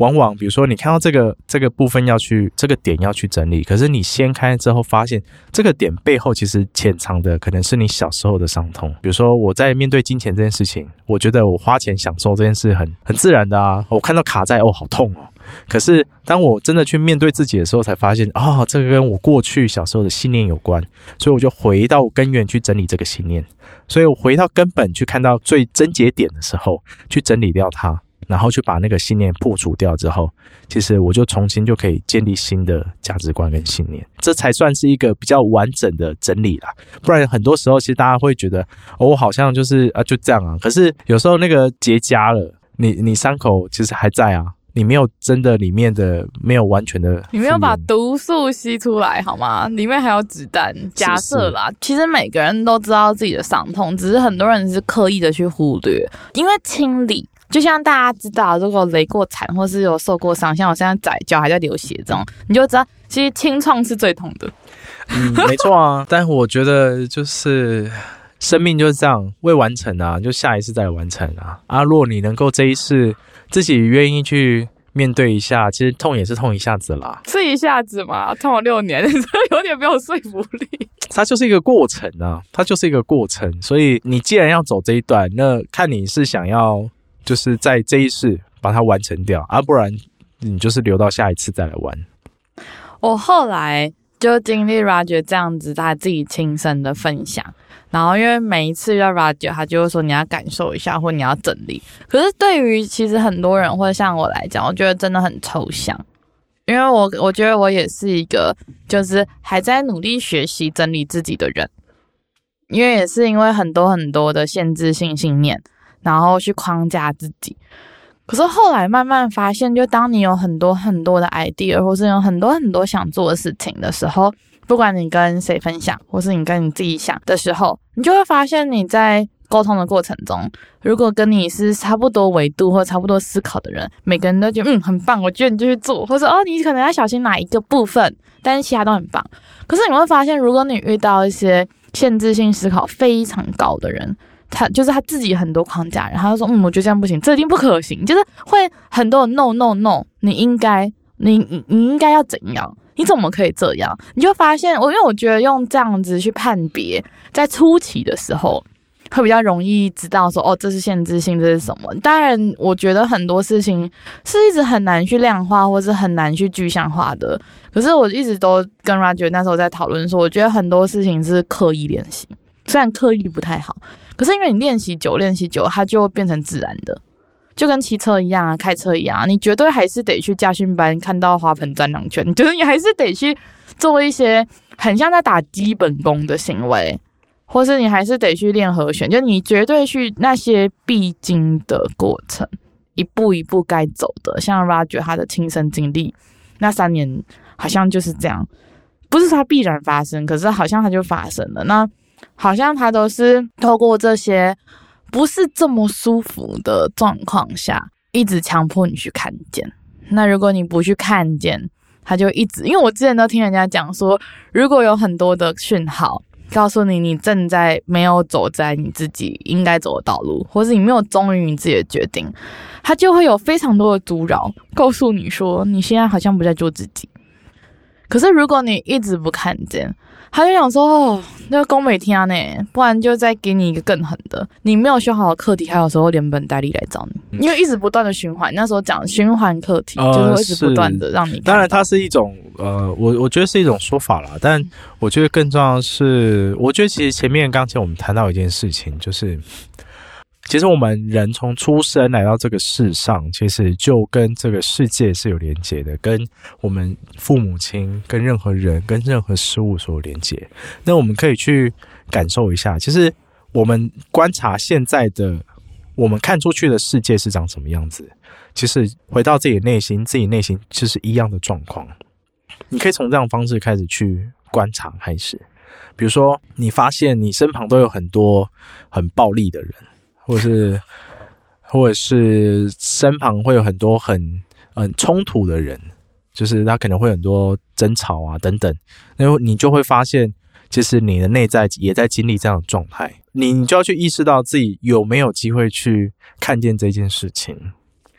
往往比如说你看到这个部分这个点要去整理，可是你掀开之后发现这个点背后其实潜藏的可能是你小时候的伤痛。比如说我在面对金钱这件事情，我觉得我花钱享受这件事很自然的啊，我看到卡债好痛哦。可是当我真的去面对自己的时候，才发现这个跟我过去小时候的信念有关，所以我就回到根源去整理这个信念，所以我回到根本去看到最症结点的时候，去整理掉它，然后去把那个信念破除掉之后，其实我就重新就可以建立新的价值观跟信念，这才算是一个比较完整的整理啦。不然很多时候其实大家会觉得我好像就是就这样啊，可是有时候那个结痂了，你伤口其实还在啊，你没有真的里面的没有完全的， 你没有把毒素吸出来好吗？里面还有子弹。假设啦，其实每个人都知道自己的伤痛，只是很多人是刻意的去忽略，因为清理。就像大家知道，如果雷过惨或是有受过伤，像我现在脚还在流血这种，你就知道其实清创是最痛的。 没错啊，但我觉得就是生命就是这样，未完成啊，就下一次再完成啊。如果你能够这一世自己愿意去面对一下，其实痛也是痛一下子啦。 是一下子嘛？痛了6年，有点没有说服力。 它就是一个过程啊，它就是一个过程。所以你既然要走这一段，那看你是想要就是在这一世把它完成掉不然你就是留到下一次再来玩。 我后来就经历 Roger 这样子他自己亲身的分享，然后因为每一次遇到 Roger 他就会说你要感受一下或你要整理，可是对于其实很多人或者像我来讲，我觉得真的很抽象，因为我觉得我也是一个就是还在努力学习整理自己的人，因为也是因为很多的限制性信念然后去框架自己。可是后来慢慢发现，就当你有很多的 idea 或是有很多想做的事情的时候，不管你跟谁分享或是你跟你自己想的时候，你就会发现你在沟通的过程中，如果跟你是差不多维度或差不多思考的人，每个人都觉得很棒，我觉得你就去做，或者你可能要小心哪一个部分，但是其他都很棒。可是你会发现，如果你遇到一些限制性思考非常高的人，他就是他自己很多框架，然后他就说我觉得这样不行，这一定不可行，就是会很多 no， 你应该要怎样，你怎么可以这样？你就发现因为我觉得用这样子去判别，在初期的时候会比较容易知道说这是限制性，这是什么。当然我觉得很多事情是一直很难去量化或是很难去具象化的，可是我一直都跟 Roger 那时候在讨论说，我觉得很多事情是刻意练习，虽然刻意不太好，可是因为你练习久它就会变成自然的，就跟骑车一样啊，开车一样你绝对还是得去驾训班看到花盆转两圈，就是你还是得去做一些很像在打基本功的行为，或是你还是得去练和弦，就你绝对去那些必经的过程，一步一步该走的。像 Roger 他的亲身经历，那3年好像就是这样，不是他必然发生，可是好像他就发生了。那好像他都是透过这些不是这么舒服的状况下，一直强迫你去看见。那如果你不去看见，他就一直，因为我之前都听人家讲说，如果有很多的讯号告诉你你正在没有走在你自己应该走的道路，或是你没有忠于你自己的决定，他就会有非常多的阻扰告诉你说你现在好像不在做自己。可是如果你一直不看见，他就想说那个公每天呢，不然就再给你一个更狠的。你没有修好的课题，还有时候连本带利来找你，因为一直不断的循环。那时候讲循环课题，就是会一直不断的让你看到。 当然它是一种我觉得是一种说法啦，但我觉得更重要的是，我觉得其实前面刚才我们谈到一件事情，就是其实我们人从出生来到这个世上，其实就跟这个世界是有连结的，跟我们父母亲、跟任何人、跟任何事物所有连结。那我们可以去感受一下，其实我们观察现在的我们看出去的世界是长什么样子，其实回到自己内心就是一样的状况。你可以从这样的方式开始去观察开始，比如说你发现你身旁都有很多很暴力的人，或者是身旁会有很多很冲突的人，就是他可能会有很多争吵啊等等，那你就会发现其实你的内在也在经历这样的状态，你就要去意识到自己有没有机会去看见这件事情。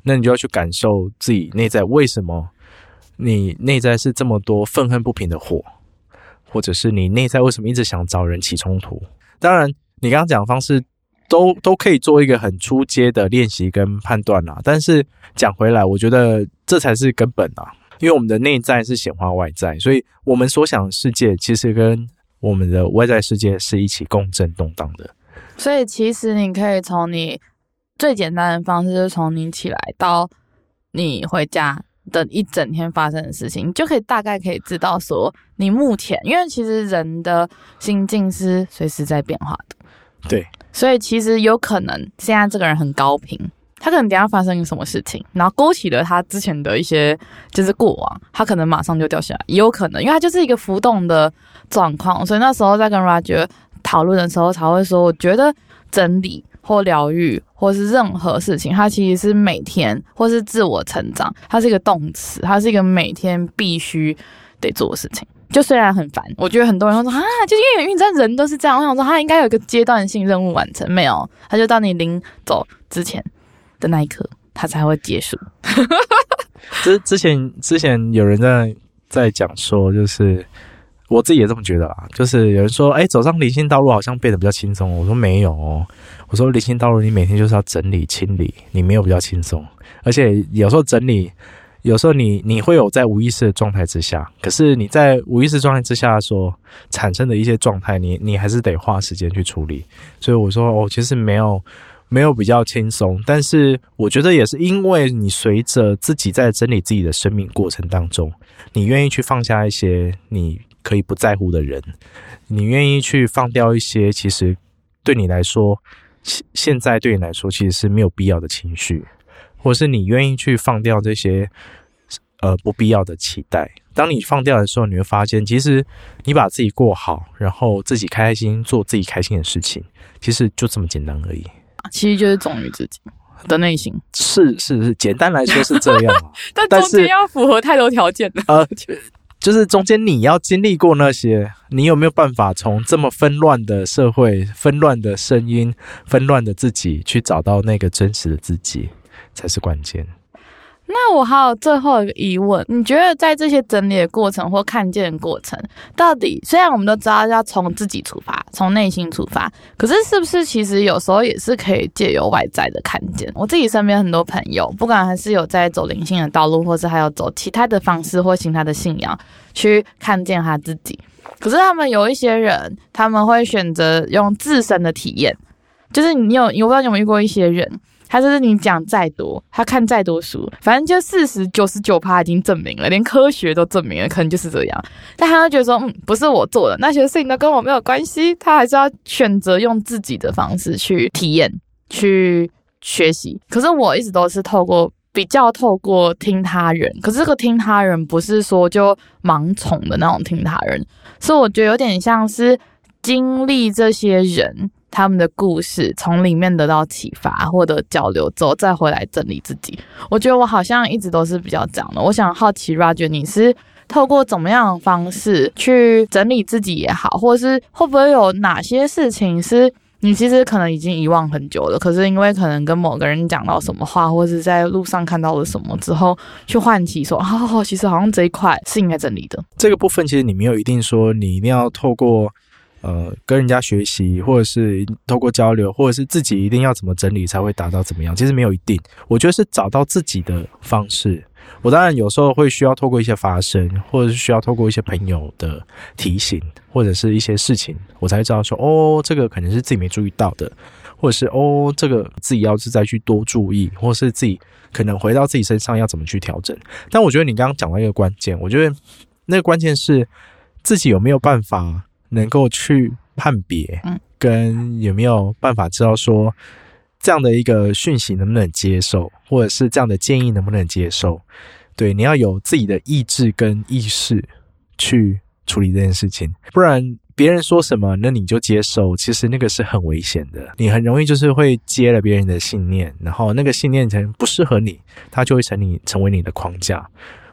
那你就要去感受自己内在为什么你内在是这么多愤恨不平的火，或者是你内在为什么一直想找人起冲突。当然你刚刚讲的方式都可以做一个很初阶的练习跟判断啦，但是讲回来我觉得这才是根本啊，因为我们的内在是显化外在，所以我们所想的世界其实跟我们的外在世界是一起共振动荡的。 所以其实你可以从你最简单的方式，就是从你起来到你回家的一整天发生的事情，你就可以大概可以知道说你目前，因为其实人的心境是随时在变化的， 对， 所以其实有可能现在这个人很高频，他可能等一下发生什么事情，然后勾起了他之前的一些就是过往，他可能马上就掉下来，也有可能，因为他就是一个浮动的状况，所以那时候在跟 Roger 讨论的时候才会说，我觉得整理或疗愈或是任何事情，它其实是每天或是自我成长，它是一个动词，它是一个每天必须得做的事情。就虽然很烦，我觉得很多人会说啊，就是因为你知道人都是这样，我想说他应该有一个阶段性任务完成，没有，他就到你临走之前的那一刻，他才会结束。 之前有人在讲说，就是我自己也这么觉得啦，就是有人说走上灵性道路好像变得比较轻松，我说没有哦，我说灵性道路你每天就是要整理清理，你没有比较轻松，而且有时候整理，有时候你会有在无意识的状态之下，可是你在无意识状态之下所产生的一些状态，你还是得花时间去处理。所以我说其实没有比较轻松，但是我觉得也是因为你随着自己在整理自己的生命过程当中，你愿意去放下一些你可以不在乎的人，你愿意去放掉一些其实对你来说现在对你来说其实是没有必要的情绪，或者是你愿意去放掉这些不必要的期待。当你放掉的时候，你会发现其实你把自己过好，然后自己开心做自己开心的事情，其实就这么简单而已。 其实就是忠于自己的内心， 是简单来说是这样啊但中间要符合太多条件了。 就是中间你要经历过那些，你有没有办法从这么纷乱的社会、纷乱的声音、纷乱的自己去找到那个真实的自己，才是关键。 那我还有最后一个疑问，你觉得在这些整理的过程或看见的过程，到底虽然我们都知道要从自己出发，从内心出发，可是是不是其实有时候也是可以借由外在的看见？我自己身边很多朋友，不管还是有在走灵性的道路，或是还有走其他的方式或其他的信仰去看见他自己，可是他们有一些人，他们会选择用自身的体验，就是我不知道你有没有遇过一些人，他就是你讲再多，他看再多书，反正就事实99%已经证明了，连科学都证明了，可能就是这样。但他就觉得说，不是我做的，那些事情都跟我没有关系，他还是要选择用自己的方式去体验、去学习。可是我一直都是透过听他人，可是这个听他人不是说就盲从的那种听他人，所以我觉得有点像是经历这些人他们的故事，从里面得到启发或者交流之后再回来整理自己。我觉得我好像一直都是比较这样的。我想好奇 Roger 你是透过怎么样的方式去整理自己也好，或是会不会有哪些事情是你其实可能已经遗忘很久了，可是因为可能跟某个人讲到什么话，或是在路上看到了什么之后去唤起说其实好像这一块是应该整理的。 这个部分其实你没有一定说你一定要透过跟人家学习，或者是透过交流，或者是自己一定要怎么整理才会达到怎么样，其实没有一定。我觉得是找到自己的方式。我当然有时候会需要透过一些发声，或者是需要透过一些朋友的提醒，或者是一些事情，我才知道说这个可能是自己没注意到的，或者是这个自己要是再去多注意，或者是自己可能回到自己身上要怎么去调整。但我觉得你刚刚讲到一个关键，我觉得那个关键是自己有没有办法能够去判别，跟有没有办法知道说这样的一个讯息能不能接受，或者是这样的建议能不能接受。对，你要有自己的意志跟意识去处理这件事情，不然别人说什么那你就接受，其实那个是很危险的。你很容易就是会接了别人的信念，然后那个信念可能不适合你，它就会成为你的框架，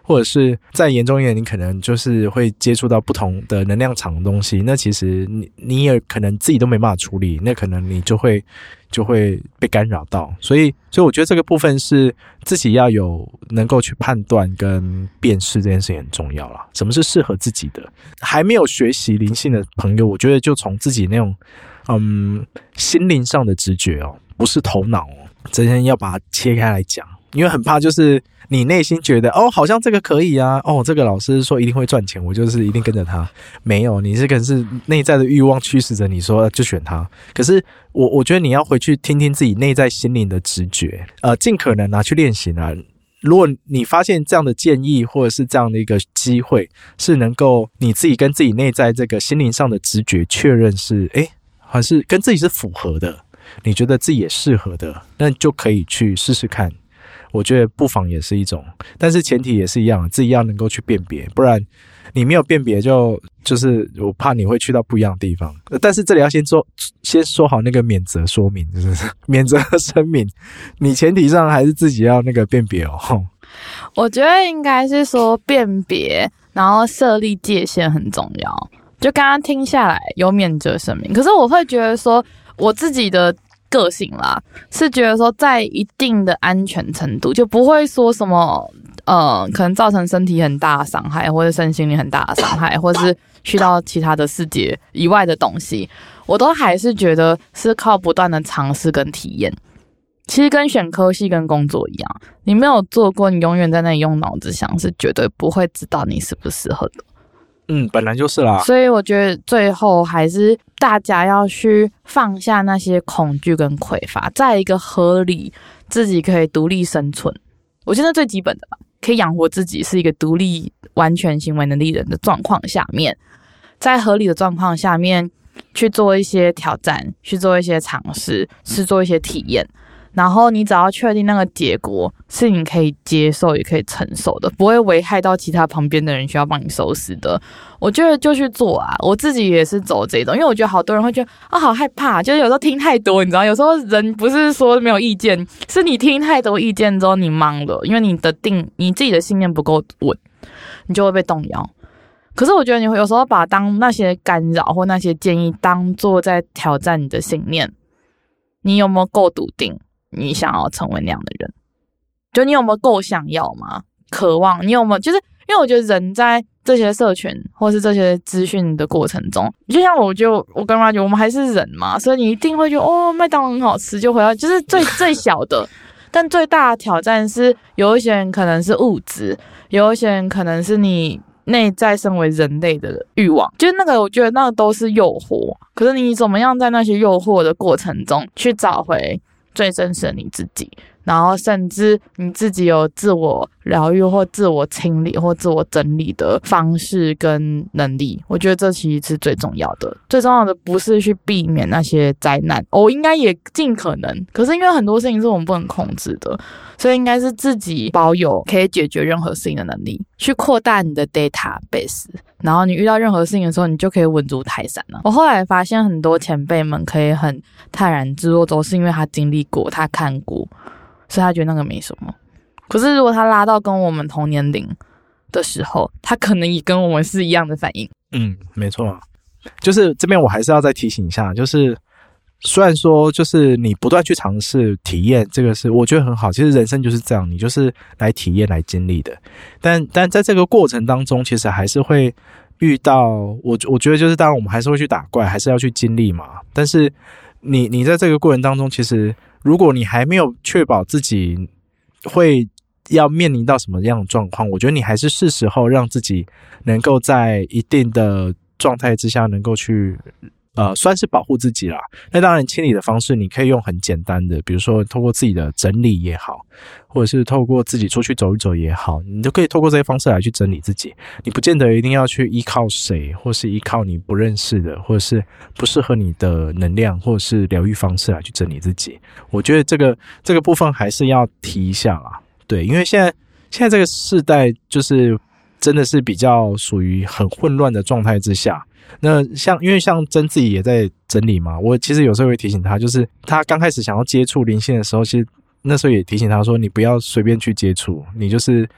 或者是再严重一点，你可能就是会接触到不同的能量场的东西，那其实你也可能自己都没办法处理，那可能你就会被干扰到。所以我觉得这个部分是自己要有能够去判断跟辨识，这件事情很重要啦。什么是适合自己的？还没有学习灵性的朋友，我觉得就从自己那种心灵上的直觉哦，不是头脑哦，真的要把它切开来讲。因为很怕就是你内心觉得好像这个可以啊，这个老师说一定会赚钱，我就是一定跟着他。没有，你这个是内在的欲望驱使着你说就选他。可是我觉得你要回去听听自己内在心灵的直觉，尽可能拿去练习啊。如果你发现这样的建议或者是这样的一个机会是能够你自己跟自己内在这个心灵上的直觉确认是还是跟自己是符合的，你觉得自己也适合的，那就可以去试试看。我觉得不妨也是一种，但是前提也是一样，自己要能够去辨别，不然你没有辨别就是我怕你会去到不一样的地方。但是这里要先说好那个免责说明，就是免责声明，你前提上还是自己要那个辨别哦。 我觉得应该是说辨别，然后设立界限很重要。就刚刚听下来有免责声明，可是我会觉得说我自己的个性啦，是觉得说在一定的安全程度，就不会说什么可能造成身体很大的伤害，或者身心灵很大的伤害，或是去到其他的世界以外的东西，我都还是觉得是靠不断的尝试跟体验。其实跟选科系跟工作一样，你没有做过，你永远在那里用脑子想，是绝对不会知道你适不适合的。 本来就是啦。所以我觉得最后还是大家要去放下那些恐惧跟匮乏，在一个合理自己可以独立生存，我觉得最基本的吧，可以养活自己，是一个独立完全行为能力人的状况下面，在合理的状况下面去做一些挑战，去做一些尝试，去做一些体验，然后你只要确定那个结果是你可以接受也可以承受的，不会危害到其他旁边的人需要帮你收拾的，我觉得就去做啊。我自己也是走这种，因为我觉得好多人会觉得好害怕，就是有时候听太多，你知道，有时候人不是说没有意见，是你听太多意见之后你懵了，因为你自己的信念不够稳，你就会被动摇。可是我觉得你会有时候把当那些干扰或那些建议当作在挑战你的信念，你有没有够笃定你想要成为那样的人？就你有没有够想要吗？渴望？你有没有？就是因为我觉得人在这些社群或是这些资讯的过程中，就像我跟妈觉得我们还是人嘛，所以你一定会觉得麦当劳很好吃，就回到就是最小的。但最大的挑战是，有一些人可能是物质，有一些人可能是你内在身为人类的欲望，就是那个我觉得那个都是诱惑。可是你怎么样在那些诱惑的过程中去找回最真实的你自己，然后甚至你自己有自我疗愈或自我清理或自我整理的方式跟能力，我觉得这其实是最重要的。最重要的不是去避免那些灾难，应该也尽可能，可是因为很多事情是我们不能控制的，所以应该是自己保有可以解决任何事情的能力，去扩大你的 database， 然后你遇到任何事情的时候，你就可以稳如泰山了。我后来发现很多前辈们可以很泰然自若，都是因为他经历过，他看过，所以他觉得那个没什么。可是如果他拉到跟我们同年龄的时候，他可能也跟我们是一样的反应。 没错。就是这边我还是要再提醒一下，就是虽然说就是你不断去尝试体验，这个是我觉得很好，其实人生就是这样，你就是来体验来经历的。但在这个过程当中，其实还是会遇到我觉得就是当然我们还是会去打怪，还是要去经历嘛。但是你在这个过程当中，其实如果你还没有确保自己会要面临到什么样的状况，我觉得你还是是时候让自己能够在一定的状态之下能够去算是保护自己啦。那当然清理的方式你可以用很简单的，比如说透过自己的整理也好，或者是透过自己出去走一走也好，你都可以透过这些方式来去整理自己。你不见得一定要去依靠谁，或是依靠你不认识的，或者是不适合你的能量或者是疗愈方式来去整理自己。我觉得这个部分还是要提一下啦。对，因为现在这个世代就是真的是比较属于很混乱的状态之下。那因为像真自己也在整理嘛，我其实有时候会提醒他，就是他刚开始想要接触灵性的时候，其实那时候也提醒他说，你不要随便去接触，你就是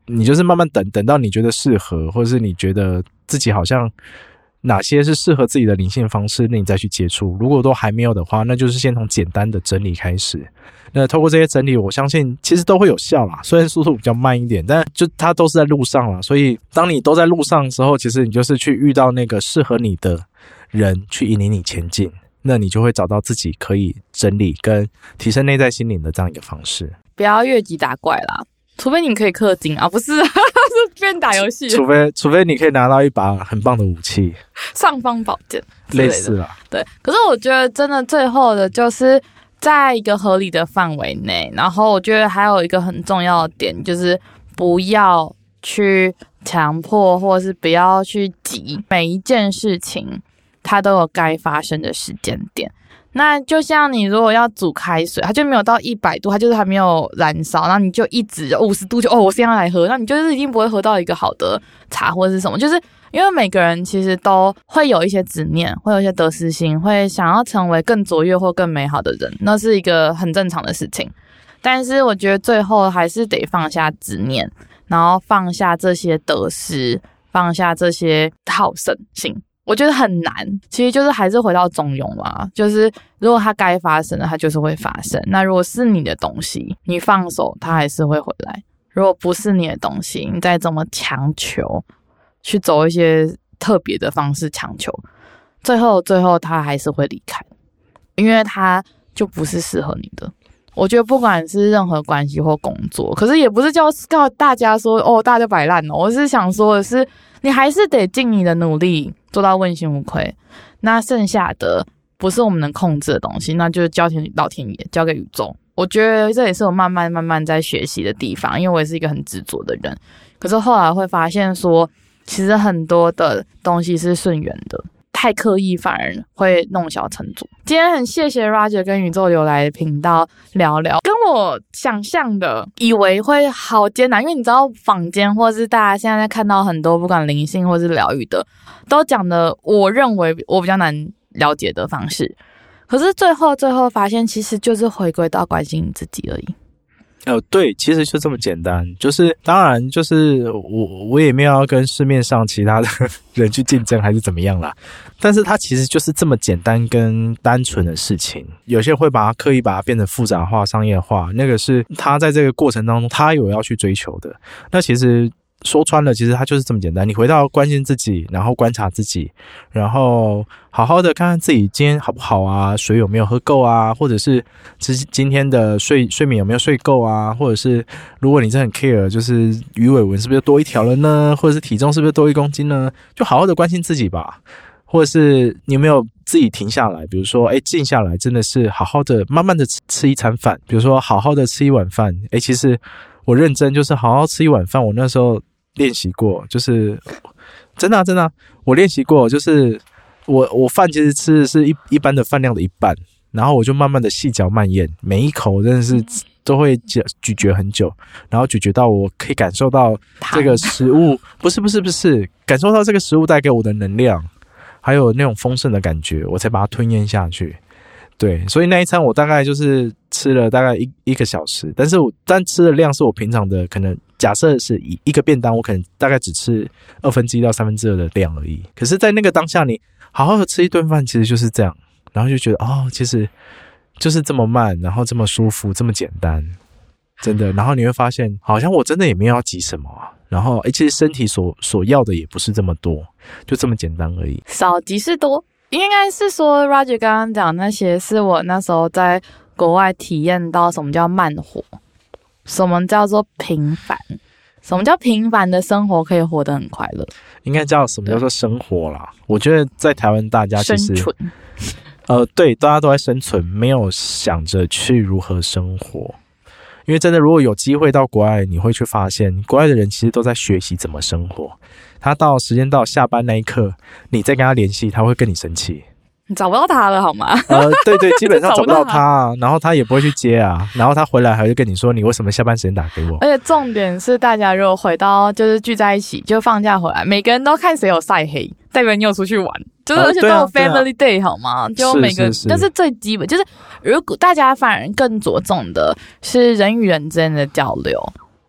你就是慢慢等到你觉得适合，或者是你觉得自己好像哪些是适合自己的灵性方式，那你再去接触。如果都还没有的话，那就是先从简单的整理开始。那透过这些整理，我相信其实都会有效啦，虽然速度比较慢一点，但就它都是在路上啦。所以当你都在路上的时候，其实你就是去遇到那个适合你的人去引领你前进，那你就会找到自己可以整理跟提升内在心灵的这样一个方式。 不要越级打怪啦，除非你可以氪金啊，不是是边打游戏， 除非你可以拿到一把很棒的武器， 尚方宝剑类似啦。 对，可是我觉得真的最后的就是在一个合理的范围内，然后我觉得还有一个很重要的点就是不要去强迫，或是不要去急，每一件事情它都有该发生的时间点。那就像你如果要煮开水，它就没有到100度，它就是还没有燃烧，然后你就一直50度就我现在来喝，那你就是一定不会喝到一个好的茶或是什么。就是因为每个人其实都会有一些执念，会有一些得失心，会想要成为更卓越或更美好的人，那是一个很正常的事情。但是我觉得最后还是得放下执念，然后放下这些得失，放下这些好胜心。我觉得很难，其实就是还是回到中庸啦，就是如果它该发生的它就是会发生，那如果是你的东西你放手它还是会回来，如果不是你的东西你再怎么强求去走一些特别的方式强求，最后它还是会离开，因为它就不是适合你的。我觉得不管是任何关系或工作，可是也不是叫大家说大家就摆烂了，我是想说的是你还是得尽你的努力做到问心无愧，那剩下的不是我们能控制的东西，那就是交给老天爷，交给宇宙。我觉得这也是我慢慢在学习的地方，因为我也是一个很执着的人，可是后来会发现说其实很多的东西是顺缘的，太刻意反而会弄巧成拙。今天很谢谢 Roger 跟宇宙流来频道聊聊，跟我想象的以为会好艰难，因为你知道坊间或是大家现在在看到很多不管灵性或是疗愈的都讲的我认为我比较难了解的方式，可是最后发现其实就是回归到关心你自己而已。 对，其实就这么简单。就是当然就是我也没有要跟市面上其他的人去竞争还是怎么样啦，但是它其实就是这么简单跟单纯的事情。有些人会刻意把它变成复杂化商业化，那个是他在这个过程当中他有要去追求的。那其实说穿了，其实它就是这么简单。你回到关心自己，然后观察自己，然后好好的看看自己今天好不好啊，水有没有喝够啊，或者是今天的睡眠有没有睡够啊，或者是如果你真的很 care， 就是鱼尾纹是不是多一条了呢，或者是体重是不是多1公斤呢，就好好的关心自己吧。或者是你有没有自己停下来，比如说静下来，真的是好好的慢慢的吃一餐饭，比如说好好的吃一碗饭。其实我认真就是好好吃一碗饭，我那时候练习过，就是真的啊，我练习过，就是我饭其实吃的是一般的饭量的一半，然后我就慢慢的细嚼慢咽，每一口真的是都会咀嚼很久，然后咀嚼到我可以感受到这个食物不是感受到这个食物带给我的能量，还有那种丰盛的感觉，我才把它吞咽下去。对，所以那一餐我大概就是吃了大概一个小时，但吃的量是我平常的可能假设是一个便当，我可能大概只吃1/2到2/3的量而已。可是在那个当下，你好好的吃一顿饭，其实就是这样，然后就觉得其实就是这么慢，然后这么舒服，这么简单，真的。然后你会发现，好像我真的也没有要急什么啊。然后其实身体所要的也不是这么多，就这么简单而已。少即是多。应该是说 Roger 刚刚讲那些是我那时候在国外体验到什么叫慢活，什么叫做平凡，什么叫平凡的生活可以活得很快乐，应该叫什么叫做生活啦。我觉得在台湾大家其实生存对，大家都在生存，没有想着去如何生活。因为真的如果有机会到国外，你会去发现国外的人其实都在学习怎么生活。他时间到下班那一刻，你再跟他联系，他会跟你生气，你找不到他了好吗？对，基本上找不到他啊，然后他也不会去接啊，然后他回来还会跟你说你为什么下班时间打给我。而且重点是大家如果回到就是聚在一起，就放假回来，每个人都看谁有晒黑，代表你有出去玩，就是而且都有 family day 好吗？就每个但是最基本就是如果大家反而更着重的是人与人之间的交流，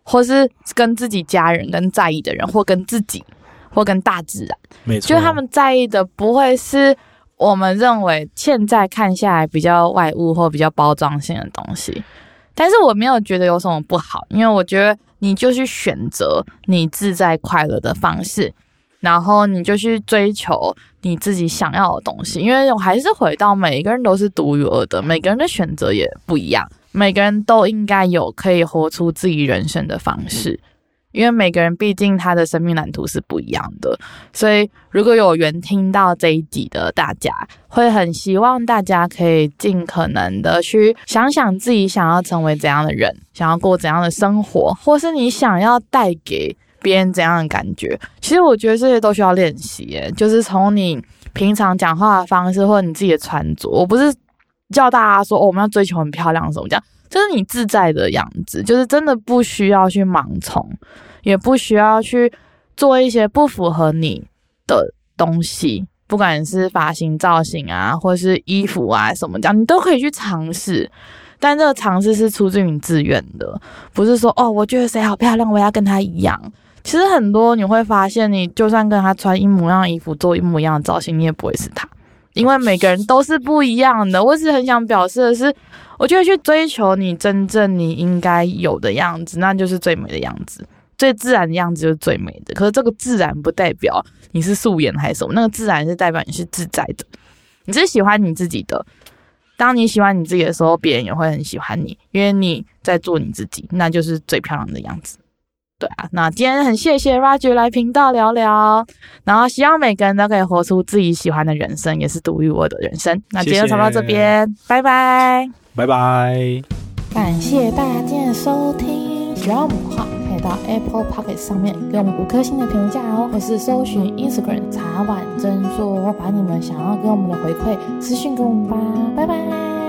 或是跟自己家人、跟在意的人，或跟自己，或跟大自然。 没错， 就他们在意的不会是我们认为现在看下来比较外物或比较包装性的东西。但是我没有觉得有什么不好，因为我觉得你就去选择你自在快乐的方式，然后你就去追求你自己想要的东西。因为我还是回到每一个人都是独一无二的，每个人的选择也不一样，每个人都应该有可以活出自己人生的方式。因为每个人毕竟他的生命蓝图是不一样的，所以如果有缘听到这一集的大家，会很希望大家可以尽可能的去想想自己想要成为怎样的人，想要过怎样的生活，或是你想要带给别人怎样的感觉。其实我觉得这些都需要练习耶，就是从你平常讲话的方式或者你自己的穿着。我不是叫大家说我们要追求很漂亮什么这样，就是你自在的样子，就是真的不需要去盲从，也不需要去做一些不符合你的东西，不管是发型造型啊，或是衣服啊什么这样，你都可以去尝试。但这个尝试是出自于你自愿的，不是说我觉得谁好漂亮我要跟他一样。其实很多你会发现，你就算跟他穿一模一样的衣服，做一模一样的造型，你也不会是他，因为每个人都是不一样的。我只很想表示的是，我觉得去追求你真正你应该有的样子，那就是最美的样子，最自然的样子就是最美的。可是这个自然不代表你是素颜还是什么，那个自然是代表你是自在的，你是喜欢你自己的。当你喜欢你自己的时候，别人也会很喜欢你，因为你在做你自己，那就是最漂亮的样子。对啊，那今天很谢谢 Roger 来频道聊聊，然后希望每个人都可以活出自己喜欢的人生，也是独一无二的人生。那今天就聊到这边，拜拜， 拜拜。 感谢大家今天的收听，喜欢我们的话，可以到 Apple Podcast 上面给我们5颗星的评价哦，或是搜寻 Instagram 茶碗蒸说，把你们想要给我们的回馈私讯给我们吧，拜拜。